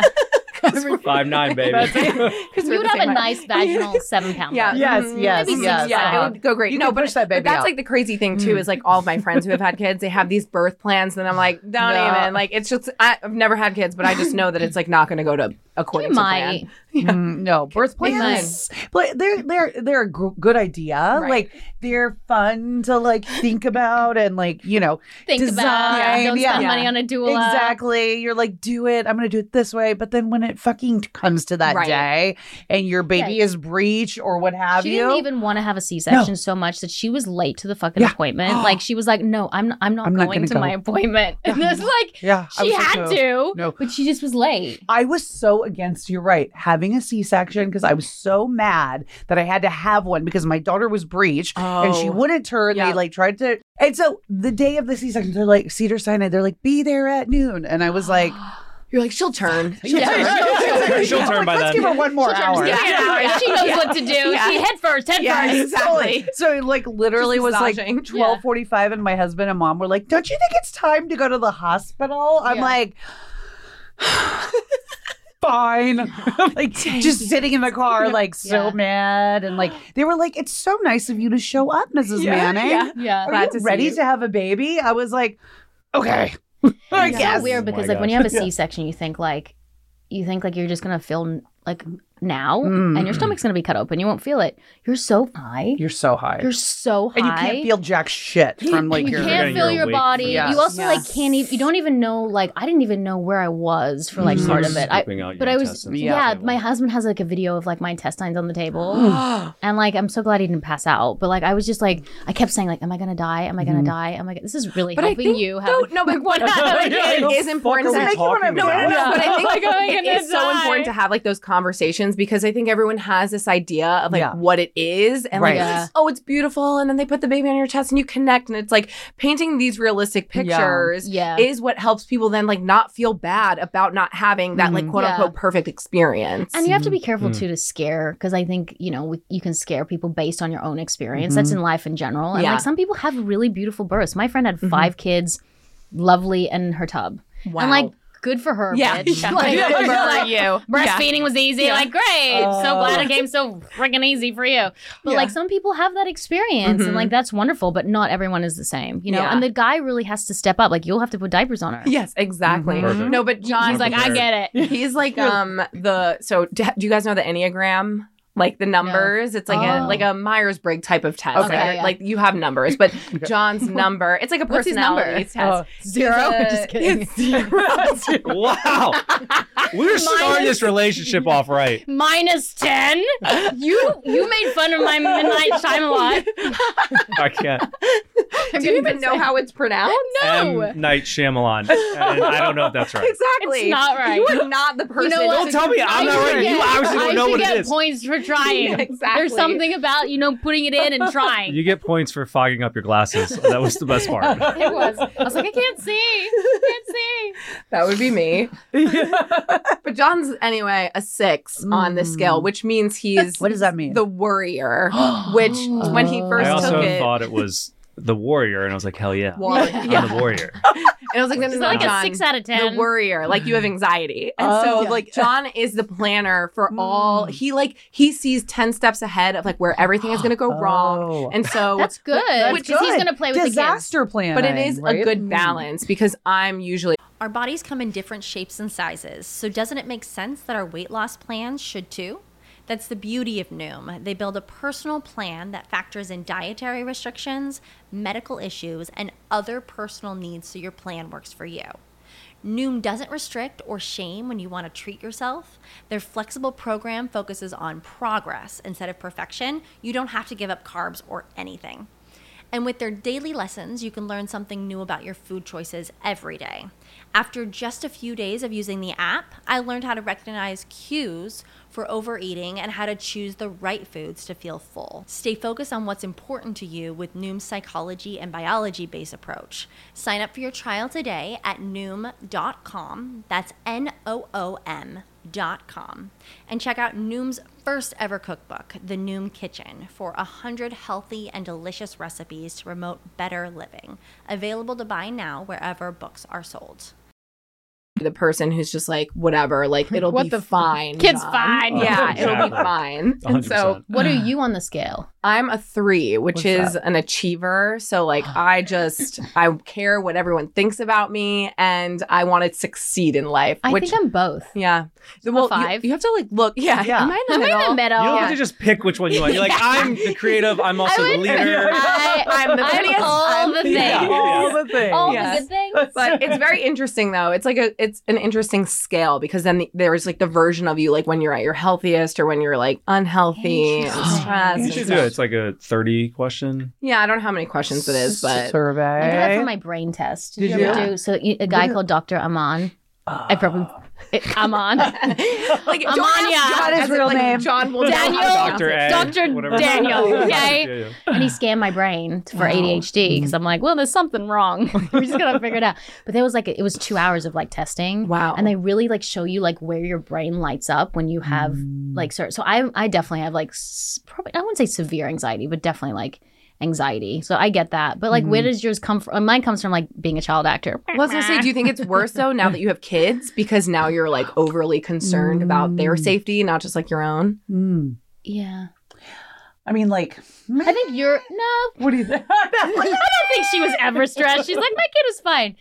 Five nine, baby. because You would have a nice vaginal seven pound. Yeah. Yes, Mhm. yes, Maybe yes. six, Yeah, uh-huh. it would go great. You no, can but, push that baby but that's out. like the crazy thing too. Is like all of my friends who have had kids, they have these birth plans, and I'm like, don't No. even. Like it's just I, I've never had kids, but I just know that it's like not going to go to according You to might. plan. Mm, no, birth plans. But they're they're they're a gr- good idea. Right. Like they're fun to like think about and like you know Think design. about it. Don't yeah. spend money on a doula. Exactly. You're like, do it. I'm gonna do it this way. But then when it fucking comes to that Right. day and your baby Yeah. is breech or what have She you, didn't even want to have a C-section No. so much that she was late to the fucking Yeah. appointment. Like she was like, "No, I'm I'm not I'm not going gonna to go." my appointment." And it's like yeah, I she was like, had no. to, No. but she just was late. I was so against, you're right, having a C-section because I was so mad that I had to have one because my daughter was breech and she Oh. wouldn't turn. Yeah. They like tried to. And so the day of the C-section, they're like, Cedar Sinai, they're like, be there at noon. And I was like, You're like, she'll turn. she'll Yeah. turn. She'll turn. She'll turn by Let's then. give her one more hour. Just give it an hour. Yeah. She knows Yeah. what to do. Yeah. She head first, head Yeah, first. exactly. So it like literally Just was like massaging. twelve forty-five and my husband and mom were like, don't you think it's time to go to the hospital? I'm Yeah. like, fine. I'm like just sitting in the car like so Yeah. mad. And like they were like, it's so nice of you to show up, Missus Yeah, Manning. yeah. Yeah. Are Glad you to see ready you. to have a baby? I was like, okay. I It's guess. so weird Oh my because like when you gosh. have a C-section, you think like you think like you're just gonna feel like now, Mm. and your stomach's gonna be cut open. You won't feel it. You're so high. You're so high. You're so high. and you can't feel jack shit from like you your can't You're feel your awake body. for Yes. You also like Yes. can't even. You don't even know. Like I didn't even know where I was for like Mhm. part of it. I, Scooping out your but I was. intestines Yeah, on the table. my husband has like a video of like my intestines on the table, and like I'm so glad he didn't pass out. But like I was just like I kept saying like, "Am I gonna die? Am I gonna die? Am I? Gonna... This is really But I helping think- you." No, Have no, but what having Yeah, kids. the it is fuck important are to we make you wanna talking know. No, no, no, about? no. But I think Like, am I it gonna is so die? important to have like those conversations because I think everyone has this idea of like Yeah. what it is and like, Right. Yeah. oh, it's beautiful. And then they put the baby on your chest and you connect. And it's like painting these realistic pictures Yeah. is what helps people then like not feel bad about not having that like Mhm. quote Yeah. unquote perfect experience. And you have to be careful Mm. too to scare, because I think, you know, we, you can scare people based on your own experience. That's in life in general. And Yeah. like some people have really beautiful births. My friend had Mhm. five kids, lovely in her tub. wow. And like, good for her, yeah, bitch. yeah. Like, Yeah, good for yeah, her. you. Breastfeeding was easy. Yeah. Like, great. So Oh. glad it came so freaking easy for you. But Yeah. like some people have that experience and Mhm. like that's wonderful, but not everyone is the same, you know? Yeah. And the guy really has to step up. Like you'll have to put diapers on her. Yes, exactly. Mhm. Perfect. No, but John, He's like, I get it. He's like um the so do, do you guys know the Enneagram? Like the numbers, it's like Oh. a like a Myers Briggs type of test. Okay. Like, Yeah. like you have numbers, but John's number, it's like a What's his number? personality test. Oh. Zero? He's a- Just kidding. it's zero. Wow. We're starting this relationship off right. Minus ten. You you made fun of my midnight time a lot. I can't. Do you even know how it's pronounced? No. M. Night Shyamalan. And I don't know if that's right. Exactly. It's not right. You are not the person. know what? Don't tell me I'm not right. You obviously don't I know should what get it is. points for trying. Yeah, exactly. There's something about, you know, putting it in and trying. You get points for fogging up your glasses. That was the best part. It was. I was like, I can't see. I can't see. That would be me. But John's anyway a six on the scale, which means he's What does that mean? the worrier. Which when he first I took also it, thought it was the warrior, and I was like, hell yeah. War- I'm yeah. the warrior. And I was like, no, no, It's no, like John. a six out of ten. The worrier, like you have anxiety, and Oh, so yeah. like John is the planner for all. He like he sees ten steps ahead of like where everything is going to go Oh. wrong, and so That's good. That's Because he's good. going to play with the kids. disaster planning. But it is right? a good balance because I'm usually Our bodies come in different shapes and sizes, so doesn't it make sense that our weight loss plans should too? That's the beauty of Noom. They build a personal plan that factors in dietary restrictions, medical issues, and other personal needs so your plan works for you. Noom doesn't restrict or shame when you want to treat yourself. Their flexible program focuses on progress instead of perfection. You don't have to give up carbs or anything. And with their daily lessons, you can learn something new about your food choices every day. After just a few days of using the app, I learned how to recognize cues for overeating and how to choose the right foods to feel full. Stay focused on what's important to you with Noom's psychology and biology-based approach. Sign up for your trial today at noom dot com. That's N O O M dot com. And check out Noom's first ever cookbook, The Noom Kitchen, for one hundred healthy and delicious recipes to promote better living. Available to buy now wherever books are sold. the person who's just like, whatever, like it'll What be the f- fine. kid's John. fine. Yeah, Oh, it'll be exactly. fine. one hundred And so percent. What are you on the scale? I'm a three, which What's is that? an achiever. So like I just I care what everyone thinks about me and I want to succeed in life. I which think I'm both. yeah. a Well, you- five. You, have to like look. Yeah. Yeah. Am I in I'm the in middle? the middle. You don't Yeah. have to just pick which one you want. You're like, I'm the creative. I'm also the would- leader. I, I'm the I'm prettiest. all I'm- the things. Yeah. All the things. All Yes. the good things. But it's very interesting though. It's like a it's an interesting scale because then the, there's like the version of you like when you're at your healthiest or when you're like unhealthy and Interesting. stressed. You and should do stuff. it. It's like a thirty question. Yeah, I don't know how many questions it is, but survey. I did that for my brain test. Did, Did you ever you? do? So y- a guy called Doctor Aman. I probably it, Aman. like don't Amania. ask John His as in, real like, name. John will know how to Daniel. pronounce Doctor it. A. Doctor whatever. Daniel, Yeah, okay? yeah, yeah. And he scanned my brain for A D H D because I'm like, well, there's something wrong. We're just gonna figure it out. But there was like it was two hours of like testing. Wow. And they really like show you like where your brain lights up when you have like certain. So I I definitely have like s- probably I wouldn't say severe anxiety, but definitely like anxiety. So I get that. But like, where does yours come from? Mine comes from like being a child actor. Well, I was gonna say, do you think it's worse though now that you have kids because now you're like overly concerned about their safety, not just like your own? Mm. Yeah. I mean, like, I think you're no. what do you think? I don't think she was ever stressed. She's like, my kid is fine.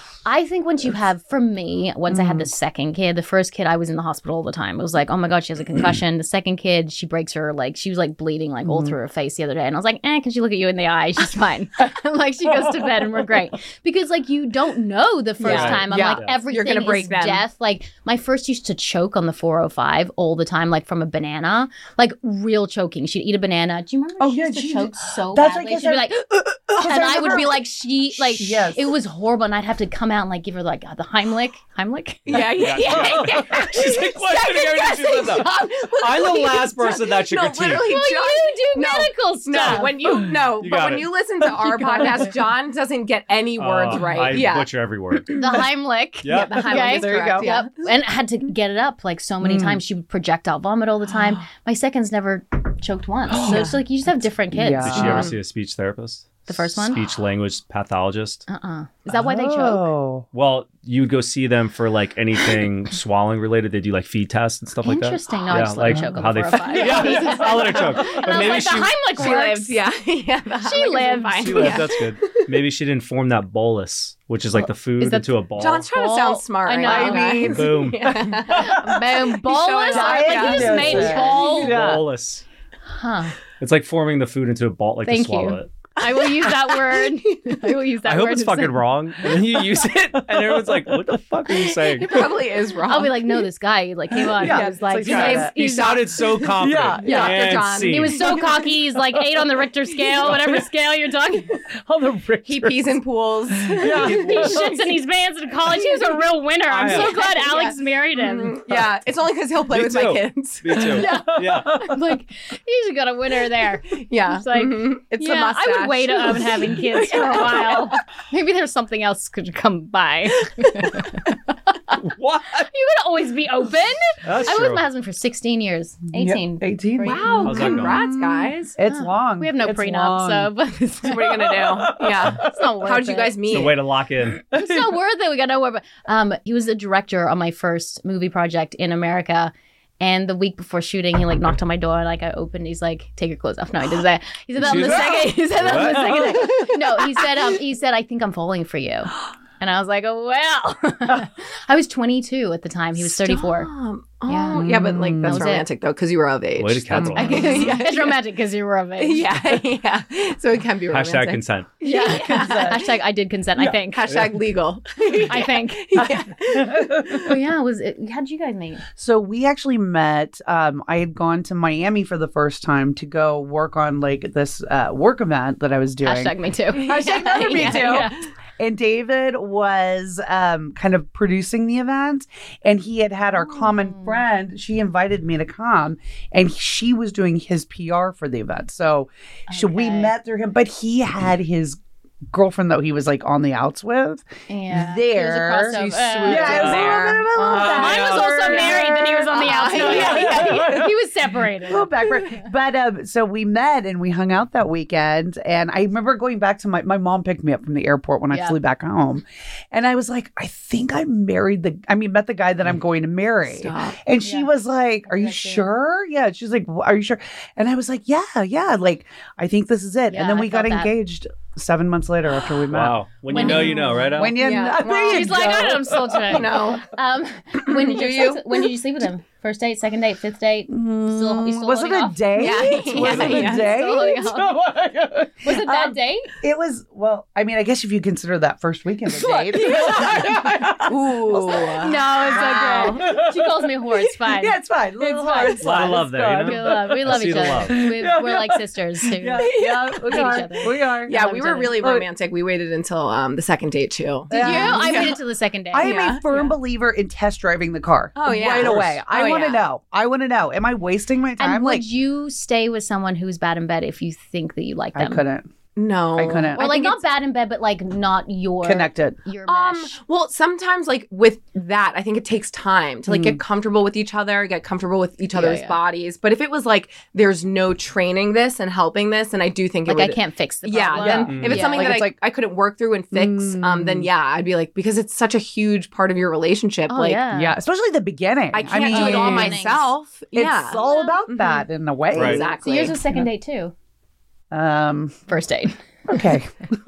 I think once you have, for me, once I had the second kid, the first kid, I was in the hospital all the time. It was like, oh my God, she has a concussion. The second kid, she breaks her, like, she was like bleeding like all through her face the other day. And I was like, eh, can she look at you in the eye? She's fine. Like, she goes to bed and we're great. Because, like, you don't know the first Yeah. time. I'm Yeah. like, everything You're gonna break is them. death. Like, my first used to choke on the four oh five all the time, like from a banana, like real choking. She'd eat a banana. Do you remember? Oh, she yeah, used to she- choke so that's badly. like- She'd be like, and I would be like, she, like, Yes. it was horrible. And I'd have to come out and like give her like the Heimlich. Heimlich? Yeah, yeah, yeah. yeah. She's like questioning everything she says out. I'm the last person that should No, critique. literally, Well, John. you do No, medical No, stuff. when you no, You but got when it. you listen to our got podcast, it. John doesn't get any words Uh, right. I yeah, butcher every word. the Heimlich. Yeah. the Heimlich Okay. is There you correct, go. Yeah. Yep. And I had to get it up like so many Mm. times. She would projectile vomit all the time. My second's never choked once. So it's like you just have different kids. Yeah. Did she ever Um, see a speech therapist? The first one? Speech language pathologist. Uh-uh. Is that why they choke? Oh. Well, you would go see them for like anything swallowing related. They do like feed tests and stuff like that. Interesting. No, Yeah, I just like let her choke on how the they- four oh five. Yeah, I'll let her choke. But And I was maybe like, she, the Heimlich She works. lived, yeah, yeah. the She Heimlich is lived. fine. she lived, Yeah. that's good. Maybe she didn't form that bolus, which is like the food Is that- into a ball. John's trying to Ball- sound smart. I right know. now, guys. Boom. Yeah. Boom. Bolus? showing Like off. you just made Yeah. ball. Yeah. Bolus. Huh. It's like forming the food into a ball, like Thank to swallow you. it. I will use that word. I will use that I word. hope it's to say- fucking wrong. And then you use it, and everyone's like, "What the fuck are you saying?" It probably is wrong. I'll be like, no, this guy like came on. Yeah, he was like, it's his like, name's- yeah. You he's- sounded so confident. Yeah, yeah. And Doctor John. scene. he was so cocky. He's like eight on the Richter scale, whatever scale you're talking. On the Richter. he pees in pools. Yeah. He shits in these bands in college. He was a real winner. I'm I so am. glad Alex Yeah. married him. Mm, yeah, it's only because he'll play Me with too. my kids. Me too. Yeah. Yeah. I'm like, he's got a winner there. Yeah, It's like, mhm. it's the yeah, mustache. I would wait on having kids for a while. Maybe there's something else could come by. What? You would always be open. That's I was true. with my husband for sixteen years. eighteen. Yep, eighteen. Great. Wow, How's that going? congrats, guys. It's Huh. long. We have no It's prenup, long. so but it's, What are you gonna do? Yeah. it's not worth How did you it. guys meet? It's a way to lock in. It's not worth it. We got nowhere. But um, he was the director on my first movie project in America. And the week before shooting, he like knocked on my door and like I opened. He's like, "Take your clothes off." No, he did that. He said that on She the was- second. He said that on the What? second day. No, he said um, he said, "I think I'm falling for you." And I was like, oh, well. I was twenty-two at the time. He was thirty-four. Stop. Oh, Yeah. yeah. but like that's That was it. romantic though, because you were of age. Way to That's- capitalize. yeah, It's romantic because you were of age. yeah, yeah. So it can be romantic. Hashtag consent. Yeah. Consent. Hashtag I did consent, I Yeah. think. Hashtag legal. I think. Yeah. Oh, yeah. Was it, how did you guys meet? So we actually met. Um, I had gone to Miami for the first time to go work on like this uh, work event that I was doing. Hashtag me too. Hashtag another me Yeah, too. yeah. And David was um, kind of producing the event, and he had had our common Oh. friend. She invited me to come, and she was doing his P R for the event. So, so we Okay. met through him, but he had his girlfriend that he was like on the outs with. Yeah. There. It was a crossover. She swooped Uh, in Yeah, it was a little there. bit of a little Uh, bit. Mine was also married that he was on the Uh, outs. yeah, yeah, he was separated. little backward. But um, so we met and we hung out that weekend. And I remember going back to my, my mom picked me up from the airport when I Yeah. flew back home. And I was like, I think I married the, I mean, met the guy that I'm going to marry. Stop. And she Yeah. was like, are you That's it. sure? Yeah. She's like, are you sure? And I was like, yeah, yeah. Like, I think this is it. Yeah, and then I we got felt that. engaged seven months later after we met. Wow. When, When you know, you- you know, right? Al? When you, Yeah. there Well, you She's like, go. I am still today. No. Um, when did Do you, you? when did you sleep with him? First date, second date, fifth date? Still, you still Was it holding a off? date? Yeah, Was yeah, it a yeah. date? Still holding Oh my God. Was it that Um, date? It was, well, I mean, I guess if you consider that first weekend a date. Ooh. No, it's okay. She calls me a whore. It's fine. Yeah, it's fine. Little fine. hard It's a lot of slide. love It's there, you good. We love, we love see each the other. love. We, Yeah, we're yeah. like sisters too. Yeah, yeah, we Hate each are. other. We are. Yeah, love we each were other. really Oh. romantic. We waited until um, the second date too. Did you? Yeah. I Yeah. waited till the second day. I am Yeah, a firm yeah. believer in test driving the car. Oh, yeah. Right Of away. course. I Oh, want to yeah. know. I want to know. Am I wasting my time? and would like, you stay with someone who's bad in bed if you think that you like I them? couldn't. No, I couldn't. Or I like think not it's- bad in bed, but like not your Connected. your Um, mesh. well, sometimes like with that, I think it takes time to like get comfortable with each other, get comfortable with each other's yeah. bodies. But if it was like there's no training this and helping this, and I do think it Like I would, can't fix the yeah, problem. then if it's Yeah. something Like, that it's I, like- I couldn't work through and fix, um, then yeah, I'd be like, because it's such a huge part of your relationship. Oh like yeah. Yeah, especially the beginning. I can't mean, do it all Beginnings. myself. It's Yeah. all about Mhm. that in a way. Right. So Exactly. yours was second date too. Um, First date. okay.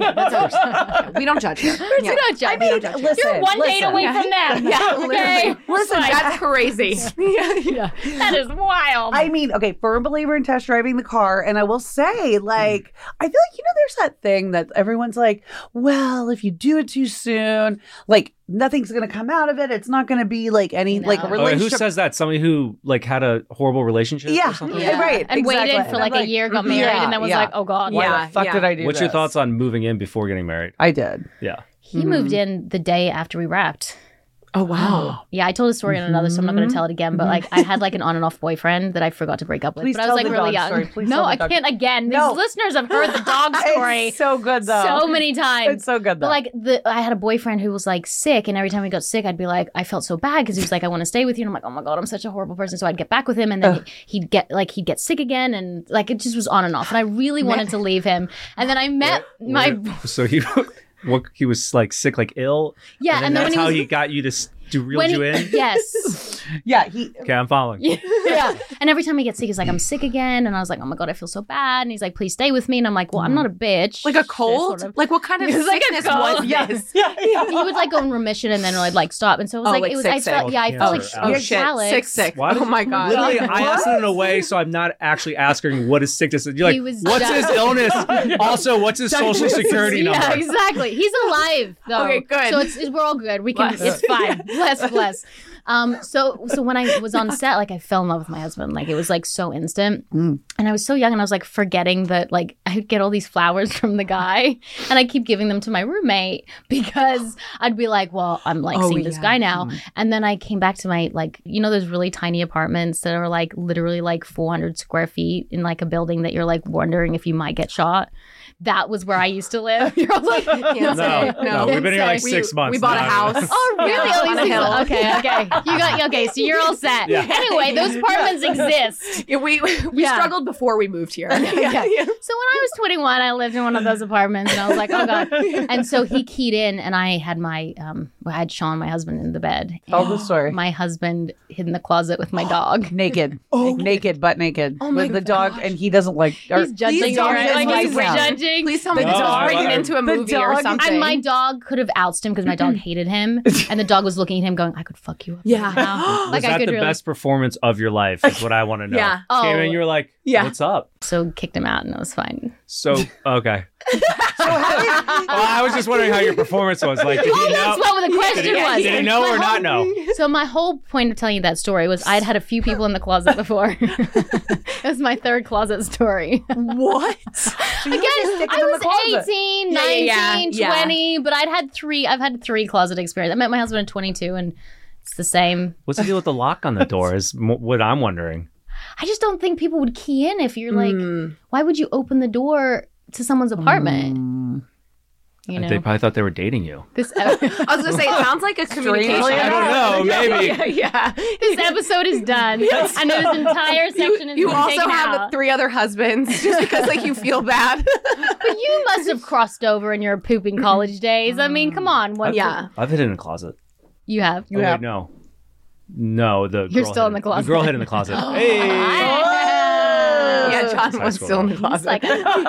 we don't judge here. Yeah. You don't judge. I mean, you don't judge. listen, You're one date listen. away from them. Yeah, okay. literally. Listen, Fine. that's crazy. yeah, yeah. That is wild. I mean, okay, firm believer in test driving the car. And I will say, like, I feel like, you know, there's that thing that everyone's like, well, if you do it too soon, like, nothing's going to come out of it. It's not going to be like any, No. like, a Oh, Oh, wait, relationship. who says that? Somebody who like had a horrible relationship Yeah. or something? Yeah. Right. And exactly. waited for And like I'm a year, got mhm, married, yeah, and then was yeah. like, oh God. Why Yeah, the fuck yeah. did I do What's your this? thoughts on moving in before getting married? I did. Yeah. He moved in the day after we wrapped. Oh wow. Yeah, I told a story on another, so I'm not going to tell it again. But like, I had like an on and off boyfriend that I forgot to break up with. Please but I was tell like the really dog young. story. Please no, tell the I dog- can't again. These No. listeners have heard the dog story It's so good, though. so many times. It's so good, though. But like the, I had a boyfriend who was like sick, and every time he got sick, I'd be like, I felt so bad because he was like, I want to stay with you, and I'm like, oh my god, I'm such a horrible person. So I'd get back with him, and then he- he'd get like he'd get sick again, and like it just was on and off. And I really wanted to leave him, and then I met my So he, what he was like sick, like ill. yeah, and, then and then that's when how he was he got you to s- to reel when you he- in. yes. yeah, he. Okay, I'm following. Yeah. And every time he gets sick, he's like, I'm sick again. And I was like, oh my God, I feel so bad. And he's like, please stay with me. And I'm like, well, I'm not a bitch. Like a cold? Sort of. Like what kind of It was like a sickness cold. was Yeah, this? yeah, yeah. He would like go in remission and then I'd like stop. And so it was Oh, like, like it was, sick, I felt, sick. yeah, I felt like, Cancer. oh, Oh, shit. Alex. Sick, sick. Why Oh did- my god. Literally, I What? asked it in a way so I'm not actually asking what his sickness is. You're like, He was what's his just- illness? Also, what's his social security number? Yeah, exactly. He's alive though. Okay, good. So it's, it's we're all good. We can. Bless. It's fine. Bless, bless. Um. So so when I was on set, like I fell in love with my husband. Like it was like so instant. Mm. And I was so young, and I was like forgetting that like I would get all these flowers from the guy, and I keep giving them to my roommate because I'd be like, well, I'm like Oh, seeing this yeah. guy now. And then I came back to my like you know those really tiny apartments that are like literally like four hundred square feet in like a building that you're like wondering if you might get shot. That was where I used to live. You're all like, Can't No, say. no, we've been here like We- six months. We bought a now. house. oh really? Yeah, All these on a things- hill. Okay, okay. You got okay. So you're all set. Yeah. Anyway, those apartments exist. Yeah, we we Yeah. struggled before we moved here. Yeah. So when I was twenty-one, I lived in one of those apartments, and I was like, oh god. And so he keyed in, and I had my um, I had Sean, my husband, in the bed. Tell the story. My husband hid in the closet with my dog. Naked, Oh. naked, butt naked, Oh my with the dog, gosh. and he doesn't like. or- He's judging Please me, don't right? hit Like my he's sound. judging. Please tell me The this is dog- breaking into a the movie or dog- something. And my dog could have ousted him because my dog hated him, and the dog was looking at him, going, "I could fuck you up." Yeah. right now." Was like I that could the really. best performance of your life? Is what I want to know. Yeah. Oh. Came in, you were like, Yeah. what's up? So kicked him out, and it was fine. So okay. Well, I was just wondering how your performance was. Like, did he Oh, know? that's what the question Did he, was. did he know My or whole- not know? So my whole point of telling you that story was I'd had a few people in the closet before. It was my third closet story. What? So you Again, were just sticking I in the was closet. eighteen, Yeah, yeah, yeah. nineteen, Yeah. twenty, but I'd had three, I've had three closet experience. I met my husband at twenty-two, and it's the same. What's the deal with the lock on the door? Is mo- what I'm wondering. I just don't think people would key in if you're like, Mm. why would you open the door to someone's apartment? Mm. You know, They probably thought they were dating you. this I was gonna say it sounds like a communication. Strangely I don't know, maybe. Yeah, yeah. this episode is done, and this entire section is You been also taken have out. three other husbands just because like you feel bad. But you must have crossed over in your pooping college days. I mean, come on. What, Yeah. I've hid in a closet. you have. oh, wait, no. No, the You're girl still hid in the closet. The girl hid in the closet. Hey! Yeah, John High was school. still in the closet. Like,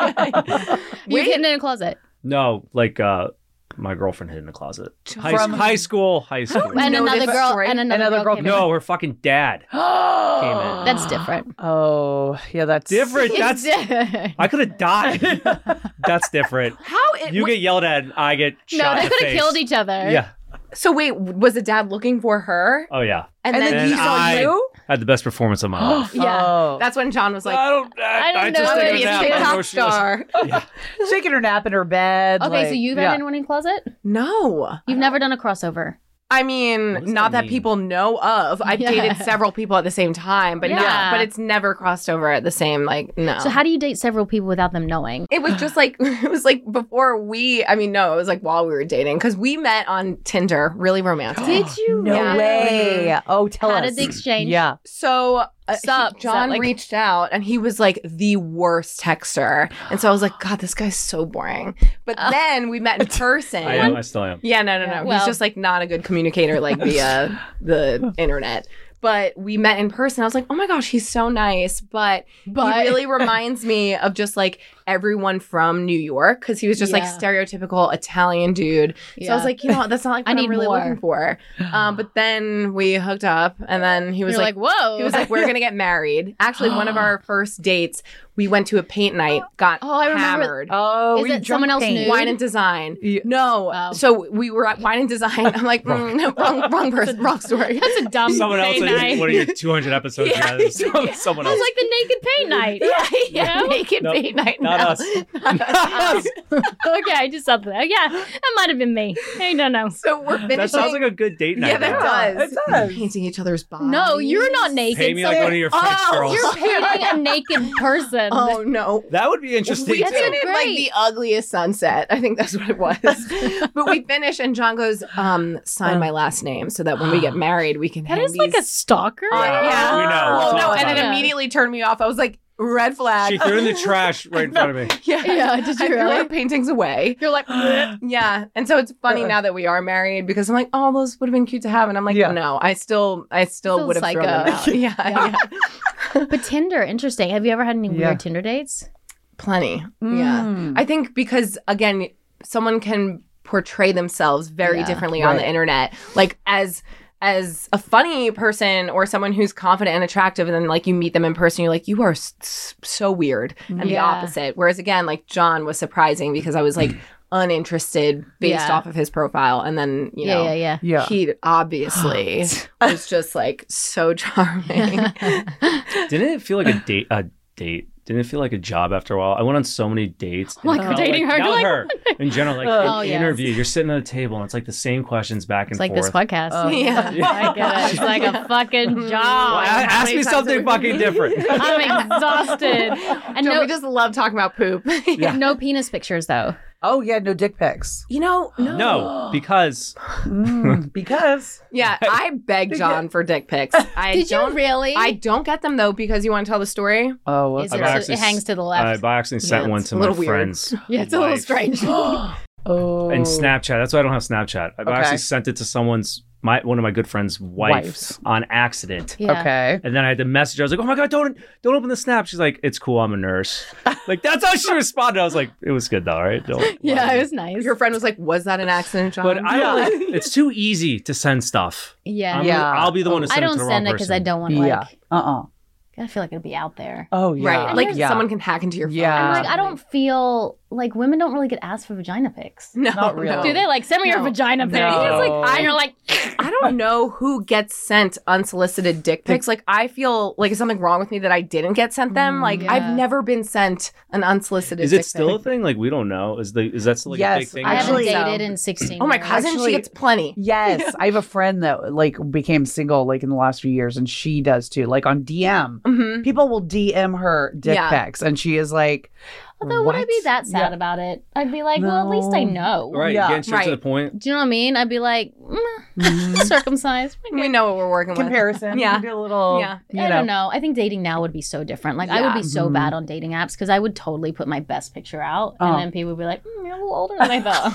you've hidden in a closet. No, like uh, my girlfriend hid in the closet. High, From- high school, high school. And know another this girl. story? And another, Another girl. girl- Came in. No, her fucking dad came in. That's different. Oh, yeah, that's Different. That's. It's- I could have died. That's different. How it You get yelled at, and I get no, shot they in the could have face. killed each other. Yeah. So wait, was the dad looking for her? Oh yeah. And, And then, then he And saw I you? had the best performance of my life. Yeah. Oh. that's when John was like, I don't. I, I don't I just know took that a you nap. should I don't know TikTok where she was. star. Yeah. Taking her nap in her bed. Okay, like, so you've yeah. had anyone in closet? No. You've never done a crossover. I mean, What does not that that mean? people know of. I've Yeah. dated several people at the same time, but Yeah. not, but it's never crossed over at the same, like, no. So how do you date several people without them knowing? It was just like, it was like before we, I mean, no, it was like while we were dating because we met on Tinder, really romantic. Did you? No Yeah. way. Oh, tell How us. did the exchange? Yeah. So uh, Sup? he- Is John that like- reached out and he was like the worst texter. And so I was like, God, this guy's so boring. But then we met in person. I am. I still am. Yeah, no, no, no. Yeah, well- He's just like not a good communicator like via the internet. But we met in person. I was like, oh my gosh, he's so nice. But, But- he really reminds me of just like everyone from New York because he was just like Yeah. stereotypical Italian dude. So I was Yeah. like, you know what? That's not like I what need I'm really more. looking for. Um, but then we hooked up and then he was You're like, like, whoa. he was like, we're going to get married. Actually, one of our first dates, we went to a paint night, got Oh, I remember- hammered. Oh, Is we it someone else paint. nude? Wine and design. Yeah. No. Oh. So we were at Wine and Design. I'm like, mm, no, wrong, wrong person, wrong story. That's a dumb Someone else paint in night. one of your two hundred episodes. Yeah. Yeah, some- someone It else. was like the naked paint night. yeah, yeah, You know? naked No, paint night. not no. us. Not us. Okay, just something. Yeah, that might have been me. I don't know. So we're finishing. That sounds like a good date night. yeah, that though. does. it does. Painting each other's bodies. No, you're not naked. Pay me so like one of your French Oh, girls. you're painting a naked person. Oh no. That would be interesting. We That's too. did it like great. the ugliest sunset. I think that's what it was. But we finish, and John goes, um, "Sign my last name so that when we get married, we can." That hang is like a these stalker. Yeah, yeah. we know. Well, We'll no, talk and about it it. immediately turned me off. I was like, red flag. She threw in the trash right in front of me. yeah, Yeah, did you I threw really? our paintings away. You're like, Yeah, and so it's funny Uh-uh. now that we are married because I'm like, oh, those would have been cute to have, and I'm like, Yeah. no, I still, I still, Still would have thrown them psycho. out. Yeah, Yeah. yeah, but Tinder, interesting. Have you ever had any Yeah. weird Tinder dates? plenty. Yeah, Mm. I think because again, someone can portray themselves very Yeah. differently on the Right. internet, like as. As a funny person or someone who's confident and attractive, and then like you meet them in person, you're like, you are s- s- so weird, and the Yeah. opposite. Whereas again, like John was surprising because I was like uninterested based Yeah. off of his profile, and then you yeah, know, yeah, yeah. Yeah. he obviously was just like so charming. Didn't it feel like a date? A date? Didn't it feel like a job after a while? I went on so many dates. and Like it felt dating her? Not You're with like- her. In general, like Oh, an yes. interview. You're sitting at a table and it's like the same questions back and It's like forth. this podcast. Oh. Yeah. I get it. It's like a fucking Well, job. a- ask many me times something have we- fucking different. I'm exhausted. And No, no, we just love talking about poop. Yeah. no penis pictures though. Oh yeah, no dick pics. You know, no. No, because Mm, because Yeah, I beg John for dick pics. I Did don't you really? I don't get them though because you want to tell the story. oh, what's Is I've it, that? actually it hangs to the I left. by accident sent Yeah, one it's to a my little weird. friends. yeah, it's a little wife. strange. oh, And Snapchat. That's why I don't have Snapchat. I've Okay. actually sent it to someone's my one of my good friends' wife Wives. on accident. Yeah. Okay. And then I had to message her. I was like, "Oh my god, don't don't open the snap." She's like, "It's cool. I'm a nurse." Like that's how she responded. I was like, "It was good though, right?" Don't Yeah, it was nice. Your friend was like, "Was that an accident, John?" But I don't like. It's too easy to send stuff. yeah. I'm- Yeah. I'll be the one to I send it don't to the send wrong it because I person. don't want to like. Yeah. Uh. uh I feel like it'll be out there. Oh yeah. right, like yeah. someone can hack into your phone. Yeah. I'm like, I don't feel like women don't really get asked for vagina pics. No, Not really. no. Do they like send me your No. vagina pic? No. It's like, and you're like, I don't know who gets sent unsolicited dick pics. Like, I feel like is something wrong with me that I didn't get sent them. Like, Mm, yeah. I've never been sent an unsolicited. Is it dick still a pic. thing? Like we don't know. Is the is that still like a big Yes, thing? I now? haven't Actually, dated so. in sixteen. Oh my years. cousin, Actually- she gets plenty. Yes, I have a friend that like became single like in the last few years, and she does too. Like on D M, Mm-hmm. people will D M her dick Yeah. pics, and she is like, Although would I be What? that sad Yeah. about it? I'd be like, well, at least I No. know. Right, Yeah. getting straight Right. to the point. Do you know what I mean? I'd be like, mm, Mhm. circumcised. We know what we're working Comparison. Yeah. Maybe a little. Yeah. You I know. don't know. I think dating now would be so different. Like I would Yeah. be so Mhm. bad on dating apps because I would totally put my best picture out, Oh. and then people would be like, mm, "You're a little older than I thought."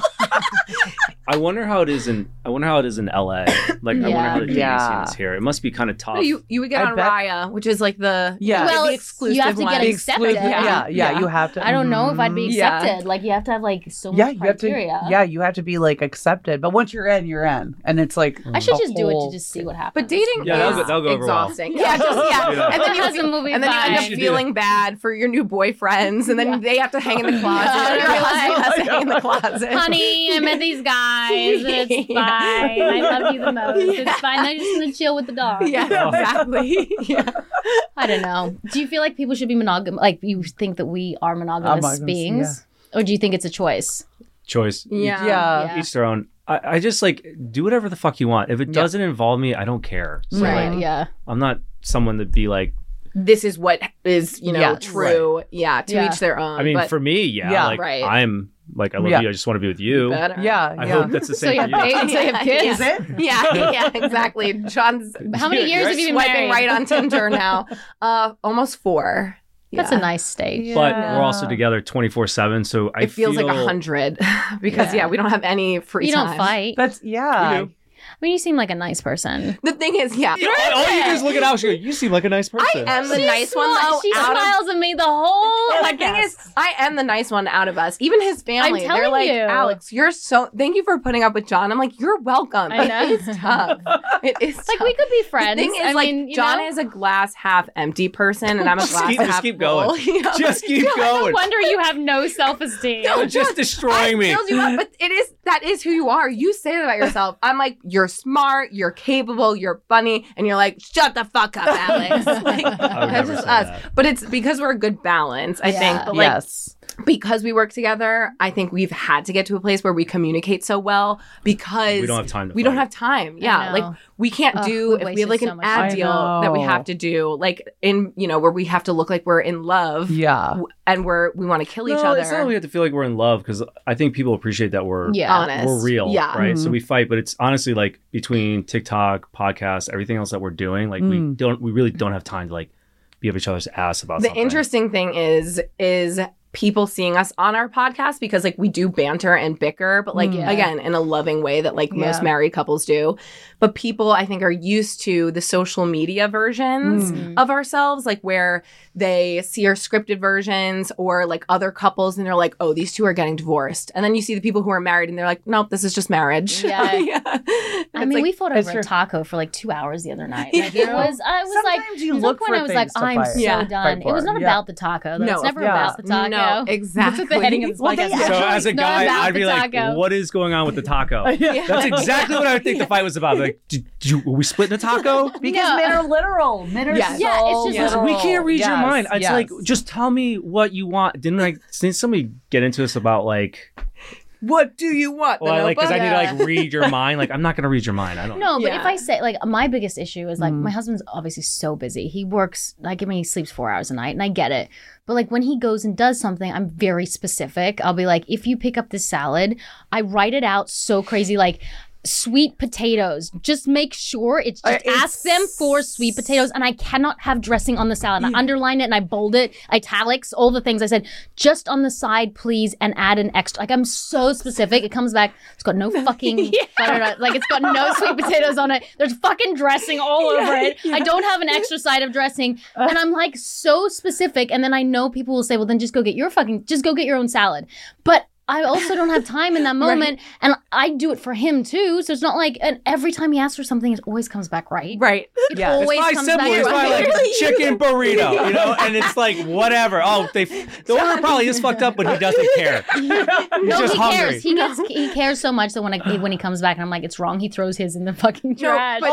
I wonder how it is in. I wonder how it is in L A. Like, I wonder Yeah. how the dating Yeah. scene is here. It must be kind of tough. with. You you would get I on bet- Raya, which is like the Yeah. Well, the you exclusive have to one. get The accepted. exclusive- Yeah, yeah, Yeah. You have to. I don't know if I'd be Yeah. accepted. Like you have to have like so much Yeah, you have to. criteria. Yeah, you have to be like accepted. But once you're in, you're in, and it's like I should a just do it whole- to just see what happens. But dating Yeah, that'll is go- that'll go over well. exhausting. Yeah, just yeah. Yeah. And then you Has a movie and then you end vibe. up You should do feeling bad for your new boyfriends, and then Yeah. they have to hang in the closet. Yeah, Your you're husband like, has to hang in the closet. Honey, I met these guys. And it's Yeah. fine. I love you the most. Yeah. It's fine. I'm just gonna chill with the dog. Yeah, exactly. Yeah. I don't know. Do you feel like people should be monogamous? Like you think that we are monogamous Monogamous, beings, or do you think it's a choice? choice. Yeah. Yeah. Yeah. Each their own. I, I just like do whatever the fuck you want. If it Yeah. doesn't involve me, I don't care. So Right. like, Yeah. I'm not someone to be like. This is what is, you know, Yeah. true. Yeah, to Yeah. each their own. I mean, but for me, yeah. Yeah. like Right. I'm like I love Yeah. you. I just want to be with you. better. Yeah, I yeah. hope that's the So same you for have you. kids? So you have kids? Is it? Yeah, yeah, exactly. John's How many years you're have you been swiping married? right on Tinder now? Uh, almost four. That's Yeah. a nice stage. But Yeah. we're also together twenty-four seven, so I It feels feel like a hundred because Yeah. yeah. we don't have any free You time. don't fight. That's yeah. We do. I mean, you seem like a nice person. The thing is, yeah, You know, all you do is look at Alex. You go, you seem like a nice I person. am the She nice one smi- though. She out of smiles at me the whole And the thing podcast. is, I am the nice one out of us. Even his family, I'm they're telling like, you. Alex, you're so. Thank you for putting up with John. I'm like, you're welcome. I know. It's tough. It is Like tough. we could be friends. The thing is, I like, mean, you John know? is a glass half empty person, and I'm a Just glass keep- half just keep full. going. You know? Just keep No going. wonder you have no self-esteem. No, You're just John, destroying I me. build you up, but it is that is who you are. You say that about yourself. I'm like, you're smart, you're capable, you're funny, and you're like, shut the fuck up, Alex. Like, I would that's never just say us. that. But it's because we're a good balance, I Yeah. think. But like, Yes. because we work together, I think we've had to get to a place where we communicate so well because We don't have time to we don't fight. have time. Yeah, know. like we can't Ugh, do we if we wasted have like so an much ad time. deal I that we know. have to do, like in you know where we have to look like we're in love, Yeah. w- and we're we want to kill each no, other. it's not that we have to feel like we're in love because I think people appreciate that we're Yeah. honest. we're real, Yeah. right? So Mhm. we fight, but it's honestly like between TikTok, podcasts, everything else that we're doing, like we Mm. don't, we really don't have time to like be up each other's ass about The something. interesting thing is is people seeing us on our podcast because like we do banter and bicker, but like Yeah. again in a loving way that like most Yeah. married couples do. But people I think are used to the social media versions Mm. of ourselves, like where they see our scripted versions or like other couples and they're like, oh, these two are getting divorced. And then you see the people who are married and they're like, nope, this is just marriage. Yeah. yeah. I It's mean, like, we fought it's over a true. taco for like two hours the other night. Like it Yeah. was, I was like, Sometimes you at look some for point I was like, things to I'm fight. so Yeah. done. Fight It was for. not Yeah. about the taco. Though. No, It's never yeah. about the taco. No, exactly. That's what the heading of this Well, they podcast is. actually- So as a It's not guy, about I'd the be like, taco. "What is going on with the taco?" Yeah. That's exactly what I would think the fight was about. Like, did, did you, were we splitting a taco? Because No. men are literal. Men are Yes. so Yeah, it's just- literal. We can't read your Yes, mind. It's yes. like, just tell me what you want. Didn't like, didn't somebody get into us about like, What do you want? well, like, because I need to Yeah. like read your mind. Like, I'm not gonna read your mind. I don't. No, but Yeah. if I say like my biggest issue is like Mm. my husband's obviously so busy. He works like I mean he sleeps four hours a night, and I get it. But like when he goes and does something, I'm very specific. I'll be like, if you pick up this salad, I write it out so crazy like. Sweet potatoes. Just make sure it's Uh, just ask them for sweet potatoes, and I cannot have dressing on the salad. And I underline it and I bold it, italics, all the things I said. Just on the side, please, and add an extra. Like I'm so specific. It comes back. It's got no fucking butter. Like it's got no sweet potatoes on it. There's fucking dressing all over it. I don't have an extra side of dressing, and I'm like so specific. And then I know people will say, "Well, then just go get your fucking, just go get your own salad." But I also don't have time in that moment, and I do it for him too. So it's not like, and every time he asks for something, it always comes back right. Right. It Yeah. It's always It's my comes simple. back It's right. my like chicken burrito, you know, and it's like whatever. Oh, they the order probably is fucked up, but he doesn't care. He's No, just he hungry. cares. He gets he cares so much that when I, when he comes back and I'm like, it's wrong, he throws his in the fucking No, trash. but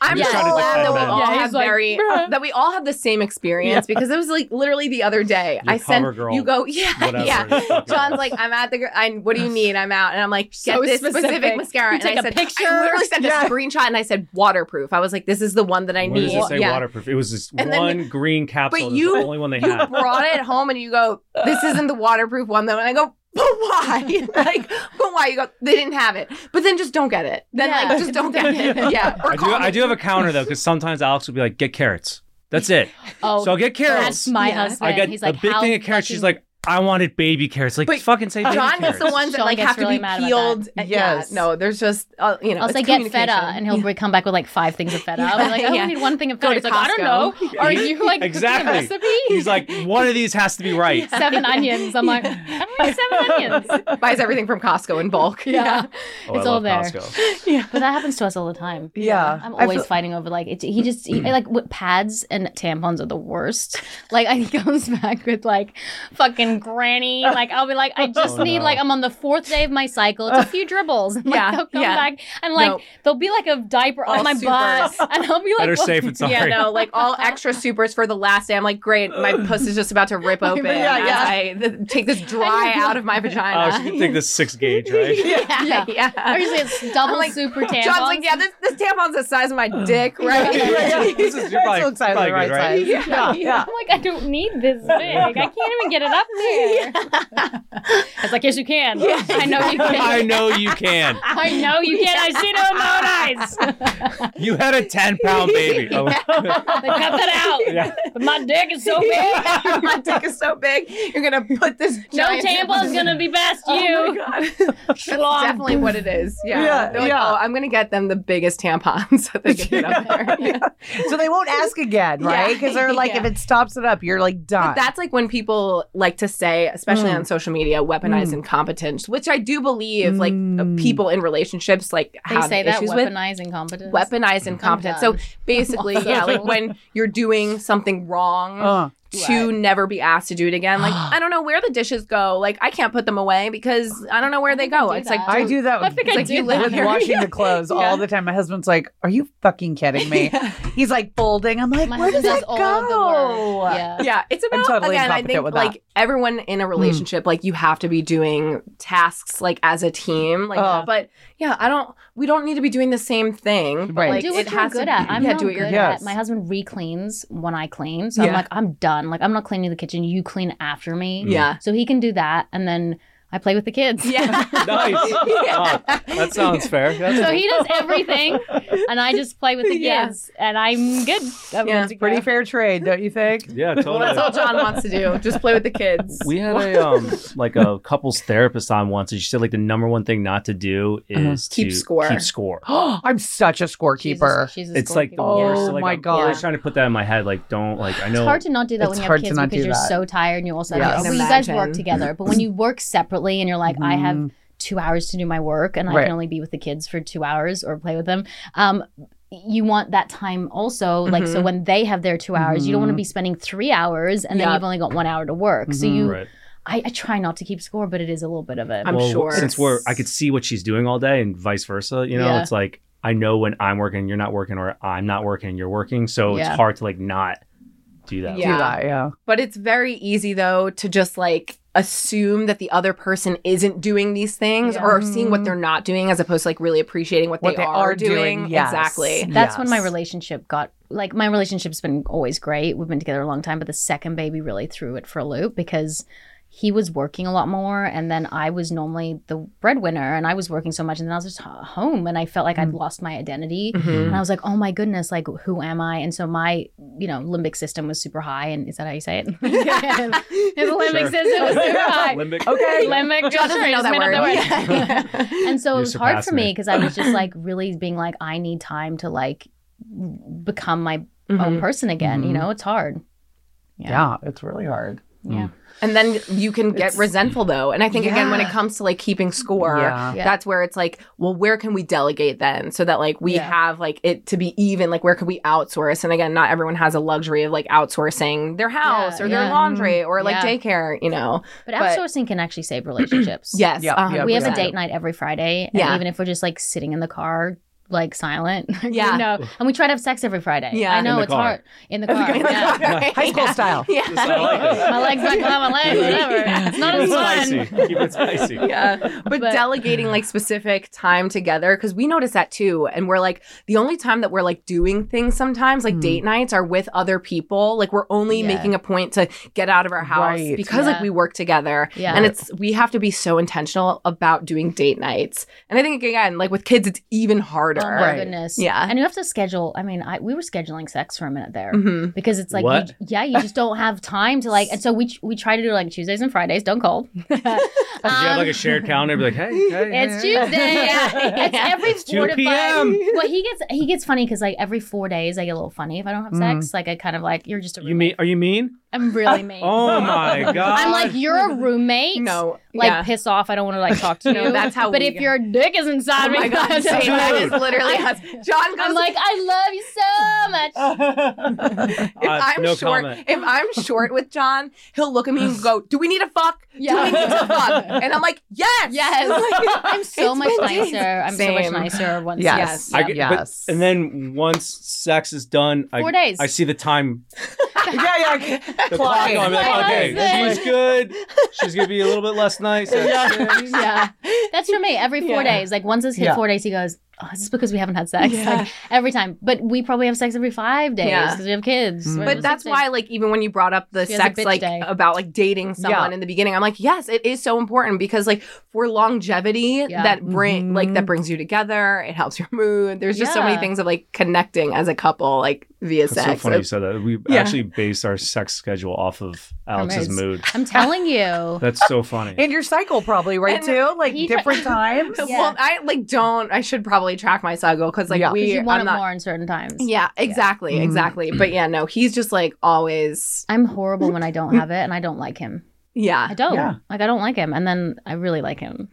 I'm just just trying to glad that we defend all men. Yeah, have he's like, very uh, that we all have the same experience because it was like literally the other day. Your I sent cover girl, you go yeah whatever yeah. the fuck it John's was. like I'm at the gr- I what do you need? I'm out and I'm like get So this specific, specific. mascara You and take I a said picture. I literally sent Yeah. a screenshot and I said waterproof. I was like this is the one that I Where need. does it say yeah. waterproof? It was this And then- one green capsule. But It was you the only one they you had. brought it home and you go this isn't the waterproof one though and I go. But why? like, but why? You go, they didn't have it. But then just don't get it. Then, Yeah. like, just don't get it. Yeah. Or I do. call I me. do have a counter though, because sometimes Alex will be like, "Get carrots." That's it. Oh, So I'll get carrots. that's my Yeah. husband. I get He's a like, big how thing of carrots. fucking- She's like, "I wanted baby carrots." Like, But fucking say baby John carrots. gets the ones that Sean like gets have really to be mad about peeled. that. Yeah, Yes. no, there's just uh, you know. I'll it's say get feta, communication. and he'll Yeah. bring, come back with like five things of feta. I'll be like, I only Yeah. need one thing of Go feta. to He's like, I don't Costco. know. Are you like Exactly. cooking a recipe? He's like, one of these has to be right. seven onions. I'm like, I don't need seven onions. buys everything from Costco in bulk. Yeah, Oh, I it's all love there. Costco. But that happens to us all the time. Yeah. I'm I always feel- fighting over like it, he just he, like with pads and tampons are the worst. Like I, he comes back with like fucking granny. Like I'll be like I just Oh, need no. like I'm on the fourth day of my cycle. It's a few dribbles. And, like, Yeah, they'll come yeah. back and like Nope. there'll be like a diaper All on my butt, supers. and I'll be like, Better well, safe than sorry. Yeah, no, like all extra supers for the last day. I'm like, great, my puss is just about to rip open. Yeah, as yeah. I th- take this dry out of my Oh, vagina. she can take this six gauge, right? yeah, Yeah. yeah. Or usually it's double I'm like, super tampons. John's like, yeah, this, this tampon's the size of my dick, right? This is you're probably, Looks like probably the right good, right? size. Yeah, Yeah, yeah. I'm like, I don't need this big. I can't even get it up there. I was like, yes, you can. I know you can. I know you can. I know you can. I see it with my own eyes. You had a ten pound baby. Oh. They cut that out. Yeah. But my dick is so big. my dick is so big. You're gonna put this. No giant tampon's gonna be best Oh you. my god, that's definitely what it is. Yeah, Yeah, They're like, yeah. oh, I'm gonna get them the biggest tampons that they can get up there. Yeah. So they won't ask again, right? Because they're like, Yeah. if it stops it up, you're like done. But that's like when people like to say, especially Mm. on social media, weaponize Mm. incompetence, which I do believe like uh, Mm. people in relationships like They have say that issues with. weaponized incompetence. Weaponized incompetence. So done. basically, yeah, like when you're doing something wrong Uh, to never be asked to do it again. Like, I don't know where the dishes go. Like, I can't put them away because I don't know where they go. I do It's like, that. I do that I with, think I like, do with that. washing the clothes Yeah. all the time. My husband's like, "Are you fucking kidding me?" He's like folding. I'm like, My "Where does husband that does all of the go?" work. Yeah. yeah, it's about totally again. I incompetent think with that. like everyone in a relationship, like you have to be doing tasks like as a team. Like, Uh. but yeah, I don't. We don't need to be doing the same thing. But Right. like, do what it you're has good to, at. I'm yeah, not do what good you're at. Yes. My husband re-cleans when I clean, so I'm Yeah. like, I'm done. Like I'm not cleaning the kitchen. You clean after me. Yeah. So he can do that, and then I play with the kids. Yeah. Nice. Oh, that sounds fair. That's So he does everything, and I just play with the Yeah. kids, and I'm good. I'm Yeah, good to Pretty go. fair trade, don't you think? yeah, Well, totally. that's all John wants to do. Just play with the kids. We had a um like a couples therapist on once, and she said like the number one thing not to do is Keep to score. Keep score. I'm such a She's a- scorekeeper. she's a It's like the scorekeeper. worst. Oh So, like, my I'm God. always trying to put that in my head. Like, don't like. I know. It's hard to not do that It's when you hard have to kids not because do you're that. so tired and you also Yes. have, I well, can you guys work imagine. together. But when you work separately and you're like, I have Mhm. two hours to do my work and I Right. can only be with the kids for two hours or play with them. Um, you want that time also, like, so Mhm. when they have their two hours, you don't want to Mhm. be spending three hours and then Yep. you've only got one hour to work. So Mhm. you, Right. I, I try not to keep score, but it is a little bit of it. I'm well, sure. since we're, I could see what she's doing all day, and vice versa. You know, Yeah. it's like I know when I'm working, you're not working, or I'm not working, and you're working. So Yeah. it's hard to like not do that. Yeah. Do that, yeah. But it's very easy though to just like assume that the other person isn't doing these things Yeah. or seeing what they're not doing as opposed to like really appreciating what, What they, they are, are doing, doing. yes. Exactly. That's when my Yes. relationship got like my relationship's been always great. We've been together a long time, but the second baby really threw it for a loop because he was working a lot more and then I was normally the breadwinner and I was working so much and then I was just h- home and I felt like I'd lost my identity. Mhm. And I was like, oh my goodness, like who am I? And so my, you know, limbic system was super high. And is that how you say it? His limbic Sure. system was super high. Limbic. Okay. Limbic. John doesn't Sure, know just that made up word. that word. And so You it was hard surpassed for me me. because I was just like really being like, I need time to like become my Mhm. own person again. You Mhm. know, it's hard. Yeah, it's really hard. Yeah. And then you can get It's- resentful though. And I think again, when it Yeah. comes to like keeping score, Yeah. Yeah. that's where it's like, well, where can we delegate then? So that like we Yeah. have like it to be even, like where could we outsource? And again, not everyone has a luxury of like outsourcing their house Yeah, or their yeah. laundry or like Yeah. daycare, you know? But But- outsourcing can actually save relationships. Yes. Yeah, one hundred yeah, We have a percent. date night every Friday. And Yeah. even if we're just like sitting in the car like silent. Yeah. no, and we try to have sex every Friday. Yeah. I know In the it's car. hard in the car. yeah. High school style. Yeah. I like it. My legs back behind my legs, whatever. It's not Keep as it fun. spicy. Keep it spicy. Yeah. But, But- delegating like specific time together, because we notice that too. And we're like, the only time that we're like doing things sometimes, like date nights, are with other people. Like we're only Yeah. making a point to get out of our house Right. because Yeah. like we work together. Yeah. And it's, we have to be so intentional about doing date nights. And I think again, like with kids, it's even harder. Oh my Right. goodness. Yeah. And you have to schedule. I mean, I, we were scheduling sex for a minute there Mhm. because it's like, What? you, yeah, you just don't have time to like. And so we we try to do like Tuesdays and Fridays. Don't call. Did you have like a shared calendar? Be like, hey, hey, hey, It's hey. Tuesday. Yeah. It's every It's four two to five. p.m. Well, he gets he gets funny because like every four days I get a little funny if I don't have sex. Like I kind of like you're just a You roommate. mean? Are you mean? I'm really mean. Oh my god! I'm like you're a roommate. No. Like yeah. piss off. I don't want to like talk to No, you. that's how But we if go. your dick is inside Oh me, my God, that's same. That is right. literally us. John goes, I'm like I love you so much. if Uh, I'm no short, comment. if I'm short with John, he'll look at me and go, "Do we need to fuck? Do Yeah. we need to fuck?" And I'm like, "Yes, Yes. Like, I'm so it's much been days. nicer. I'm so much Same. nicer once. Yes. I Yep. get, Yes. but, and then once sex is done, I, Four days. I see the time, yeah, yeah. the clock. Clocking. on. I'm like, My okay, husband. she's good. She's gonna be a little bit less nice. That's- yeah. That's for me. Every four Yeah. days. Like once it's hit Yeah. four days, he goes, oh, is this because we haven't had sex? Yeah. Like every time. But we probably have sex every five days Yeah. because we have kids. Mm. We're But the that's six why, days. like, even when you brought up the She has a sex, bitch like, day. about like dating someone Yeah. in the beginning, I'm like, yes, it is so important because, like, for longevity, Yeah. that bring Mhm. like that brings you together. It helps your mood. There's just so many Yeah. things of like connecting as a couple, like via That's so sex. funny you said that. We Yeah. actually based our sex schedule off of Alex's his. mood. I'm telling you. That's so funny. And your cycle probably, right, And too? Like he- different times? Yeah. Well, I like don't. I should probably track my cycle because like Yeah. 'Cause we. you want I'm it not, more in certain times. Yeah, exactly, Mhm. exactly. But yeah, no, he's just like always. I'm horrible when I don't have it and I don't like him. Yeah. I don't. Yeah. Like I don't like him. And then I really like him.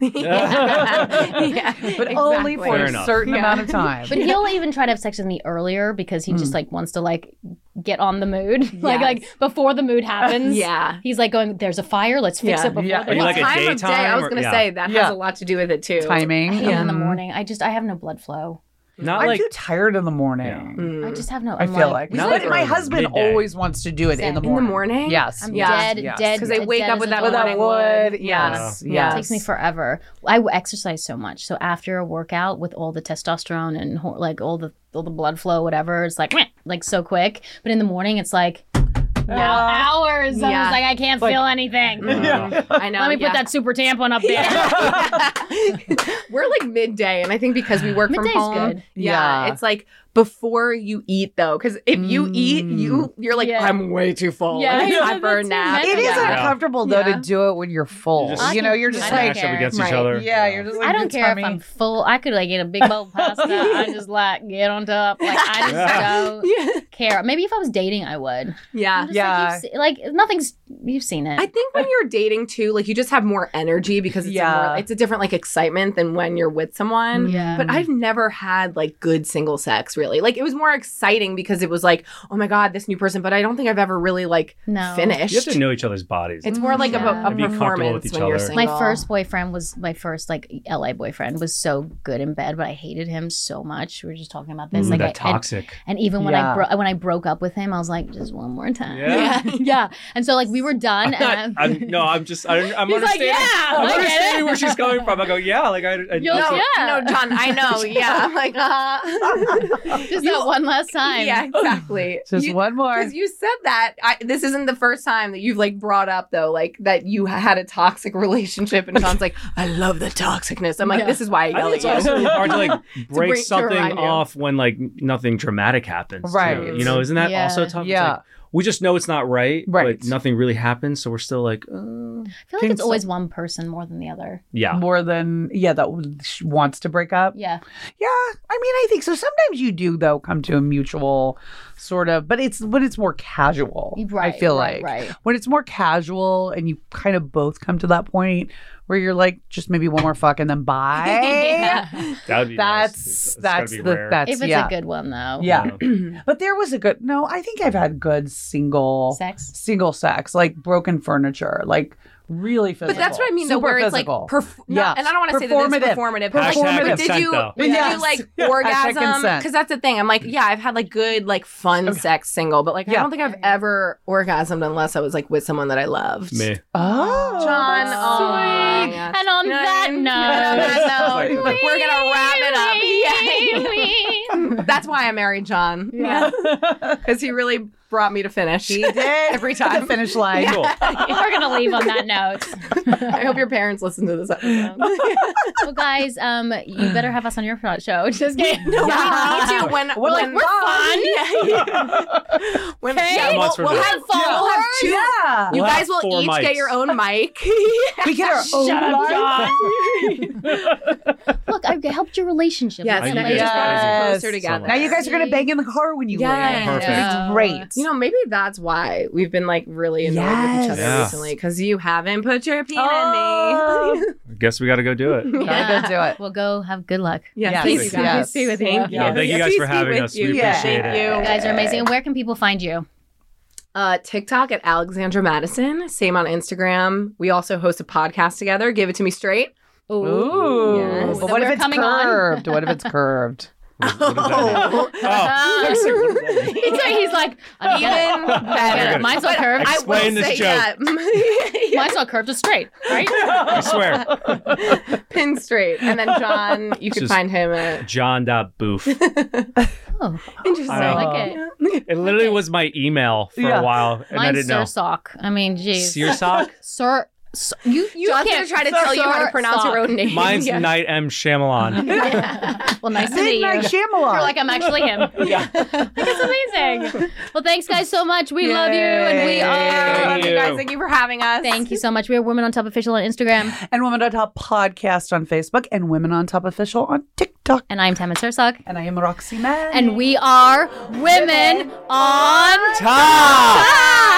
yeah, But only exactly. for Fair a enough. certain Yeah. amount of time. But he'll even try to have sex with me earlier because he Mm. just like wants to like get on the mood. like Yes. like before the mood happens. Yeah. He's like going, there's a fire, let's fix Yeah. it before Yeah. the Are you mood like a time of day. daytime I was or- gonna yeah. say that Yeah. has a lot to do with it too. Timing. I hate it in the Mhm. morning. I just I have no blood flow. Not I'm like too tired in the morning. Yeah. Mm. I just have no. I I'm feel like. Not But like my early, husband midday. always wants to do it in the Same. In the morning. morning? Yes. I'm Yeah. dead, Yes. dead. Because they as wake dead up as with a that doornail. With that morning wood. wood. Yes. Yeah. Yes. It takes me forever. I w- exercise so much, so after a workout with all the testosterone and hor- like all the all the blood flow, whatever, it's like meh, like so quick. But in the morning, it's like now hours. I'm Yeah. just like I can't like- feel anything. Mhm. I know. Let me yeah. put that super tampon up there. We're like midday, and I think because we work Midday's from home, good. Yeah, Yeah. it's like before you eat though, because if you eat, Mm. you you're like, Yeah. I'm way too full. Yeah, Like, yeah, time for a that's nap. It is Yeah. uncomfortable though Yeah. to do it when you're full. You just- You know, you're I just don't like, smash up care. against each Right. other. yeah, you're just like, I don't your care tummy. if I'm full. I could like eat a big bowl of pasta. I just like get on top. Like I just don't Yeah, care. Maybe if I was dating, I would. yeah. I'm just Yeah. Like, you've se- like nothing's. You've seen it. I think when you're dating too, like you just have more energy because it's Yeah. a more, it's a different like excitement than when you're with someone. Yeah. But I've never had like good single sex really. Like it was more exciting because it was like, oh my god, this new person. But I don't think I've ever really like No. finished. You have to know each other's bodies. It's more like Yeah. a, a And be comfortable performance with each when you're other. single. My first boyfriend was my first like L A boyfriend was so good in bed, but I hated him so much. We were just talking about this. Ooh, like that I, and, toxic. and even when Yeah. I bro- when I broke up with him, I was like, just one more time. Yeah? yeah. yeah. And so like we were done. I'm and not, I'm, no, I'm just, I, I'm He's like, understanding. yeah, I'm I get understanding it. where she's coming from. I go, yeah, like I, I You'll- No, Yeah. no, John, I know. Yeah, I'm like, uh just that one last time. yeah, exactly. Just You- one more. Because you said that. I, this isn't the first time that you've like brought up though, like that you had a toxic relationship, and John's like, I love the toxicness. I'm like, Yeah. this is why I I yell think it's at also you. really hard to like break bring- to something remind you. off when like nothing dramatic happens. too. Right. You know, isn't that Yeah. also tough? It's Yeah. like, we just know it's not right, Right. but nothing really happens, so we're still like, uh, I feel like Can it's so- always one person more than the other. yeah. More than, yeah, that w- sh- wants to break up. Yeah. Yeah, I mean, I think so. Sometimes you do, though, come to a mutual sort of, but it's when it's more casual. Right, I feel right, like right. when it's more casual and you kind of both come to that point where you're like, just maybe one more fuck and then bye. Yeah. That would be That's nice. It's- it's that's gotta be the rare. that's If it's yeah a good one though. yeah. You But there was a good no. I think I've had good single Sex. single sex, like broken furniture, like Really physical. But that's what I mean, though, Super where physical. it's like, perf- Yeah. no, and I don't want to say that it's performative. Performative. But did consent, you, though. did Yes. you like Hashtag orgasm? consent. Because that's the thing. I'm like, yeah, I've had like good, like fun sex single, but like, I Yeah. don't think I've ever orgasmed unless I was like with someone that I loved. Me. Oh, John, that's oh, my sweet. gosh. And on You know what that I mean? note- On that Like- note, we're gonna wrap it up. Yeah. That's why I married John. Yeah, because he really brought me to finish. He did every time. The finish line. Cool. We're gonna leave on that note. I hope your parents listen to this episode. Well, guys, um, you better have us on your show. Just kidding. No, we need to when We're like, when we're fun. Yeah, yeah. When, Okay. yeah, we'll, Months from we'll now. have we'll have two. Yeah. You We'll guys have will four each mics. get your own mic. We get our own Shut up, line. John. Look, I helped your relationship. Yes, I and think I just it's brought us Yes. closer together. Now you guys are going to bang in the car when you Yes. leave. Perfect. It's great. You know, maybe that's why we've been like really annoyed with Yes. each other Yeah. recently because you haven't put your pee Oh. in me. I guess we got to go do it. Gotta go do it. We'll go have good luck. Yes, Yes. thank you Yes. guys. Yes. Peace be with you. Thank you. No, thank you guys Peace for be having with us. you. We Yeah. appreciate Thank it. you. You guys are amazing. And where can people find you? Uh, TikTok at Alexandra Madison. Same on Instagram. We also host a podcast together. Give it to me straight. Ooh. Yes. But So what if we're it's coming on. curved? What if it's curved? What does that mean? Oh. I was like, what does that mean? He's, he's like, I don't get it. Even better. Mine's not curved. I will Explain this say joke. that. Mine's not curved. It's straight, right? I swear. Pin straight. And then John, you can Just- find him at. John.boof. Oh, Interesting. I I know. like it. It literally was my email for Yeah. a while, and I Mine's didn't Sir know. Sock. I mean, geez. Searsock? Sir, Sir, you you John's can't gonna try to tell you how to Sir pronounce your Sock. own name. Mine's Yeah. Night M. Shyamalan. Well, nice to meet you. Midnight Shyamalan. You're like, I'm actually him. Yeah. It's amazing. Well, thanks, guys, so much. We love you. And we Yay. are. Love you guys. Thank you for having us. Thank you so much. We are Women on Top Official on Instagram. and Women on Top podcast on Facebook and Women on Top official on TikTok. And I'm Tammin Sursok. And I am Roxy Mann. And we are Women on Top! Top.